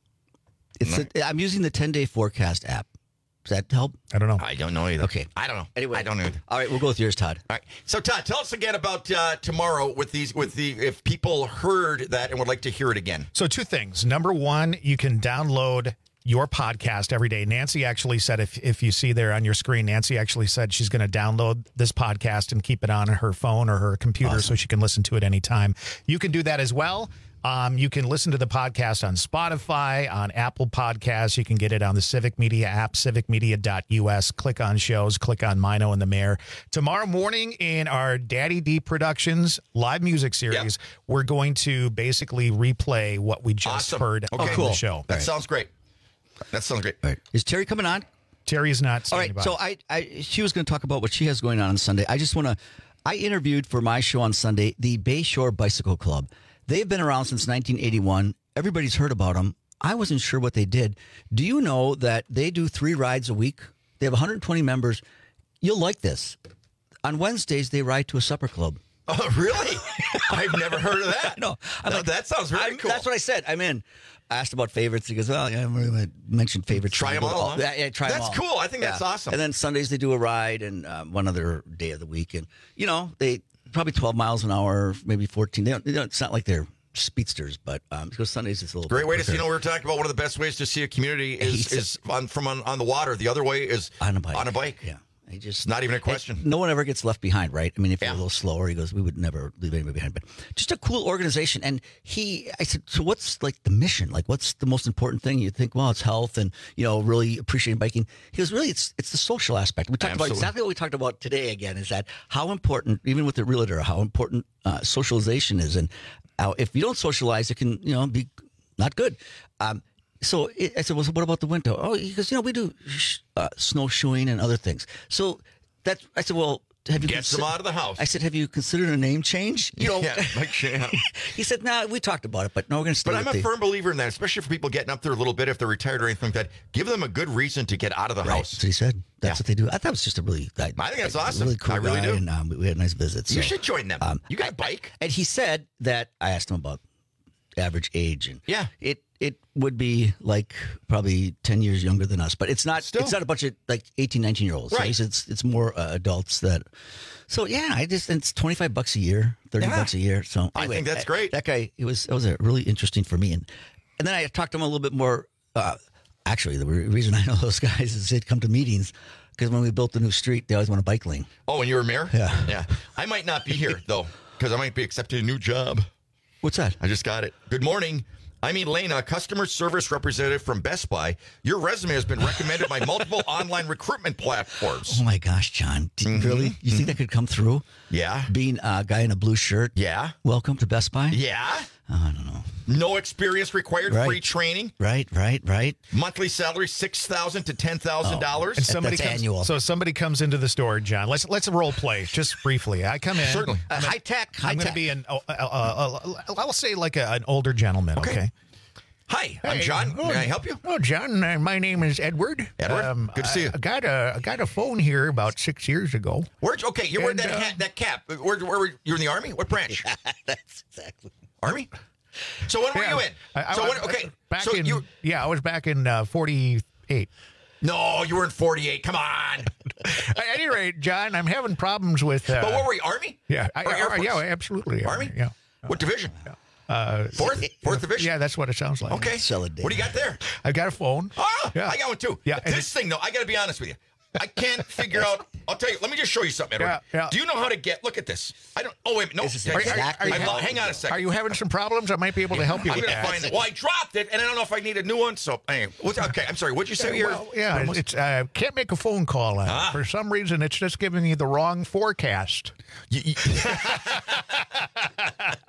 It's. A, I'm using the ten-day forecast app. Does that help? I don't know. I don't know either. Okay. I don't know. Anyway. I don't know either. All right, we'll go with yours, Todd. All right. So, Todd, tell us again about uh, tomorrow with these, with the, if people heard that and would like to hear it again. So two things. Number one, you can download your podcast every day. Nancy actually said, if, if you see there on your screen, Nancy actually said she's going to download this podcast and keep it on her phone or her computer awesome. So she can listen to it anytime. You can do that as well. Um, you can listen to the podcast on Spotify, on Apple Podcasts. You can get it on the Civic Media app, civic media dot u s. Click on shows, click on Mino and the Mayor. Tomorrow morning in our Daddy D Productions live music series, yep. we're going to basically replay what we just awesome. heard okay. on cool. the show. That right. sounds great. That sounds great. All right. Is Terry coming on? Terry's not. All right. By. So I, I, she was going to talk about what she has going on on Sunday. I just want to, I interviewed for my show on Sunday, the Bayshore Bicycle Club. They've been around since nineteen eighty-one. Everybody's heard about them. I wasn't sure what they did. Do you know that they do three rides a week? They have one hundred twenty members. You'll like this. On Wednesdays, they ride to a supper club. Oh, really? I've never heard of that. No, no like, that sounds really I'm, cool. That's what I said. I'm in. I asked about favorites. He goes, well, yeah, I mentioned favorites. Try them all. Huh? Yeah, yeah, try that's them all. cool. I think yeah. that's awesome. And then Sundays, they do a ride and um, one other day of the week. And, you know, they probably twelve miles an hour, maybe fourteen. They don't, they don't, it's not like they're speedsters, but um, because Sundays it's a little great way quicker. to see. You know, we were talking about one of the best ways to see a community is, is on from on, on the water. The other way is on a bike. On a bike. Yeah, he just not even a question. No one ever gets left behind, right? I mean, if yeah. you're a little slower, he goes, we would never leave anybody behind. But just a cool organization. And he, I said, so what's like the mission? Like, what's the most important thing? You think, well, it's health and you know, really appreciating biking. He goes, really, it's it's the social aspect. We talked Absolutely. about exactly what we talked about today. Again, is that how important, even with the realtor, how important uh, socialization is, and how if you don't socialize, it can you know be not good. Um, So it, I said, well, so what about the winter? Oh, he goes, you know, we do sh- uh, snowshoeing and other things. So that I said, well, have you get them out of the house? I said, have you considered a name change? You know, yeah, like, yeah. He said, no, nah, we talked about it, but no, we're going to stay. But I'm with a the- firm believer in that, especially for people getting up there a little bit if they're retired or anything like that. Give them a good reason to get out of the right. house. That's what he said. That's yeah. what they do. I thought it was just a really, I, I think that's a awesome. Really cool I really guy, do. And um, we had a nice visit. So, you should join them. Um, you got a bike, and he said that I asked him about average age, and yeah, it it would be like probably ten years younger than us, but it's not. Still. It's not a bunch of like eighteen, nineteen year olds. Right. So he said it's it's more uh, adults that. So yeah, I just it's twenty five bucks a year, thirty Yeah. bucks a year. So I anyway, think that's great. That guy, it was it was a really interesting for me, and and then I talked to him a little bit more. Uh, actually, the re- reason I know those guys is they'd come to meetings. Because when we built the new street, they always want a bike lane. Oh, and you were mayor? Yeah. Yeah. I might not be here, though, because I might be accepting a new job. What's that? I just got it. Good morning. I'm Elena, customer service representative from Best Buy. Your resume has been recommended by multiple online recruitment platforms. Oh, my gosh, John. Did, Mm-hmm. Really? You Mm-hmm. think that could come through? Yeah. Being a guy in a blue shirt? Yeah. Welcome to Best Buy? Yeah. Oh, I don't know. No experience required, Right. free training. Right, right, right. Monthly salary six thousand to ten thousand dollars. And somebody That's comes, annual. So somebody comes into the store, John. Let's let's role play just briefly. I come in. Certainly. Uh, high tech, high I'm going to tech. be an. Uh, uh, uh, uh, I'll say like a, an older gentleman. Okay. Okay. Hi, I'm John. Oh, May I help you? Oh, John, uh, my name is Edward. Edward, good to see you. I, I got a I got a phone here about six years ago. Where'd you, okay, you're wearing And, that uh, hat, that cap. Where, where were you're in the Army? What branch? That's exactly. Army? So when were Yeah. you in? I, I, so I- when, okay, back so in you yeah, I was back in uh, forty-eight. no, you were in forty-eight. Come on. At any rate, John, I'm having problems with. Uh, But what were you, Army? Yeah, I, Or Air I- Force? yeah, absolutely. Army? Yeah. What division? Uh, Fourth? Fourth division? Yeah, that's what it sounds like. Okay. Sell it, Dave. What do you got there? I got a phone. Oh, Yeah. I got one too. Yeah, and This thing, though, I got to be honest with you. I can't figure out. I'll tell you. Let me just show you something, Edward. Yeah, yeah. Do you know how to get? Look at this. I don't. Oh wait, no. This is I- I- exactly I- how- hang on a second. Are you having some problems? I might be able to help you I'm with gonna that. find it. Well, I dropped it, and I don't know if I need a new one. So, anyway, what's, okay. I'm sorry. What'd you say? Here? Well, yeah, it's, it's uh, can't make a phone call on it. Ah. For some reason, it's just giving me the wrong forecast. You- you-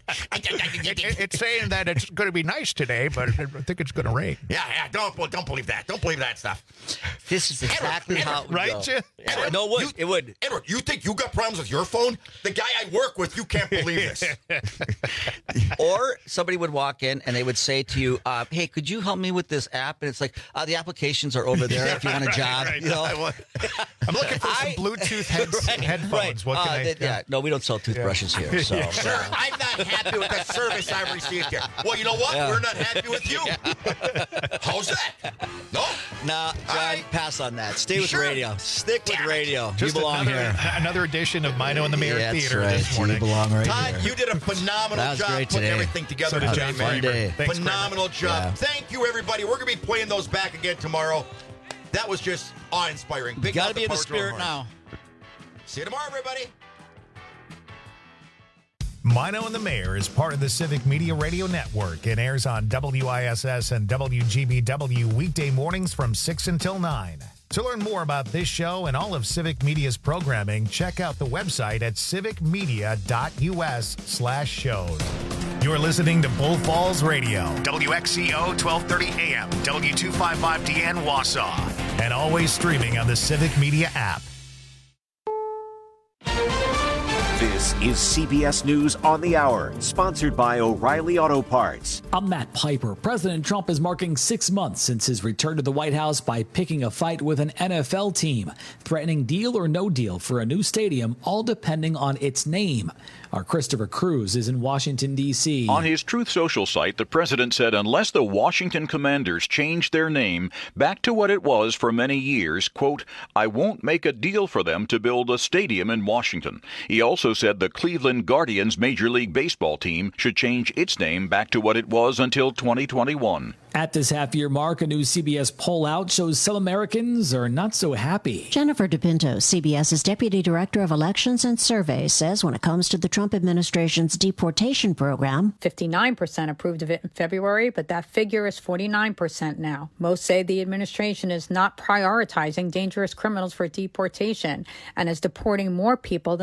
it, it's saying that it's going to be nice today, but I think it's going to rain. Yeah, yeah. Don't well, don't believe that. Don't believe that stuff. This is exactly Edward, how it would right? go. Jim? Edward, no, it would. You, it would. Edward, you think you got problems with your phone? The guy I work with, you can't believe this. Or somebody would walk in and they would say to you, uh, "Hey, could you help me with this app?" And it's like, uh, "The applications are over there. Yeah, if you want a right, job." right. You know? I want- I'm looking for some I- Bluetooth heads, Right, headphones. right. What can Uh, I? they- yeah, no, we don't sell toothbrushes here. So, Sir, I'm not happy with the service I've received here. Well, you know what? Yeah. We're not happy with you. How's that? No? nah, John, right. pass on that. Stay with Sure. radio. Stick with Damn it. radio. Just you belong another, here. Another edition of Mino and the Mayor Yeah, that's Theater right. this morning. You belong right Todd, here. you did a phenomenal That was job great putting today. everything together So did today, John man. Fun day. Thanks, Phenomenal job. Yeah. Thank you, everybody. We're going to be playing those back again tomorrow. That was just awe-inspiring. Big Got love to be to in the Power spirit Drone now. Horns. See you tomorrow, everybody. Mino and the Mayor is part of the Civic Media Radio Network and airs on W I S S and W G B W weekday mornings from six until nine. To learn more about this show and all of Civic Media's programming, check out the website at civicmedia.us slash shows. You're listening to Bull Falls Radio, W X C O twelve thirty A M, W two fifty-five D N Wausau, and always streaming on the Civic Media app. This is C B S News on the Hour, sponsored by O'Reilly Auto Parts. I'm Matt Piper. President Trump is marking six months since his return to the White House by picking a fight with an N F L team, threatening deal or no deal for a new stadium, all depending on its name. Our Christopher Cruz is in Washington, D C On his Truth Social site, the president said unless the Washington Commanders change their name back to what it was for many years, quote, I won't make a deal for them to build a stadium in Washington. He also said the Cleveland Guardians Major League Baseball team should change its name back to what it was until twenty twenty-one. At this half-year mark, a new C B S poll out shows some Americans are not so happy. Jennifer DePinto, CBS's Deputy Director of Elections and Surveys, says when it comes to the Trump administration's deportation program, fifty-nine percent approved of it in February, but that figure is forty-nine percent now. Most say the administration is not prioritizing dangerous criminals for deportation and is deporting more people than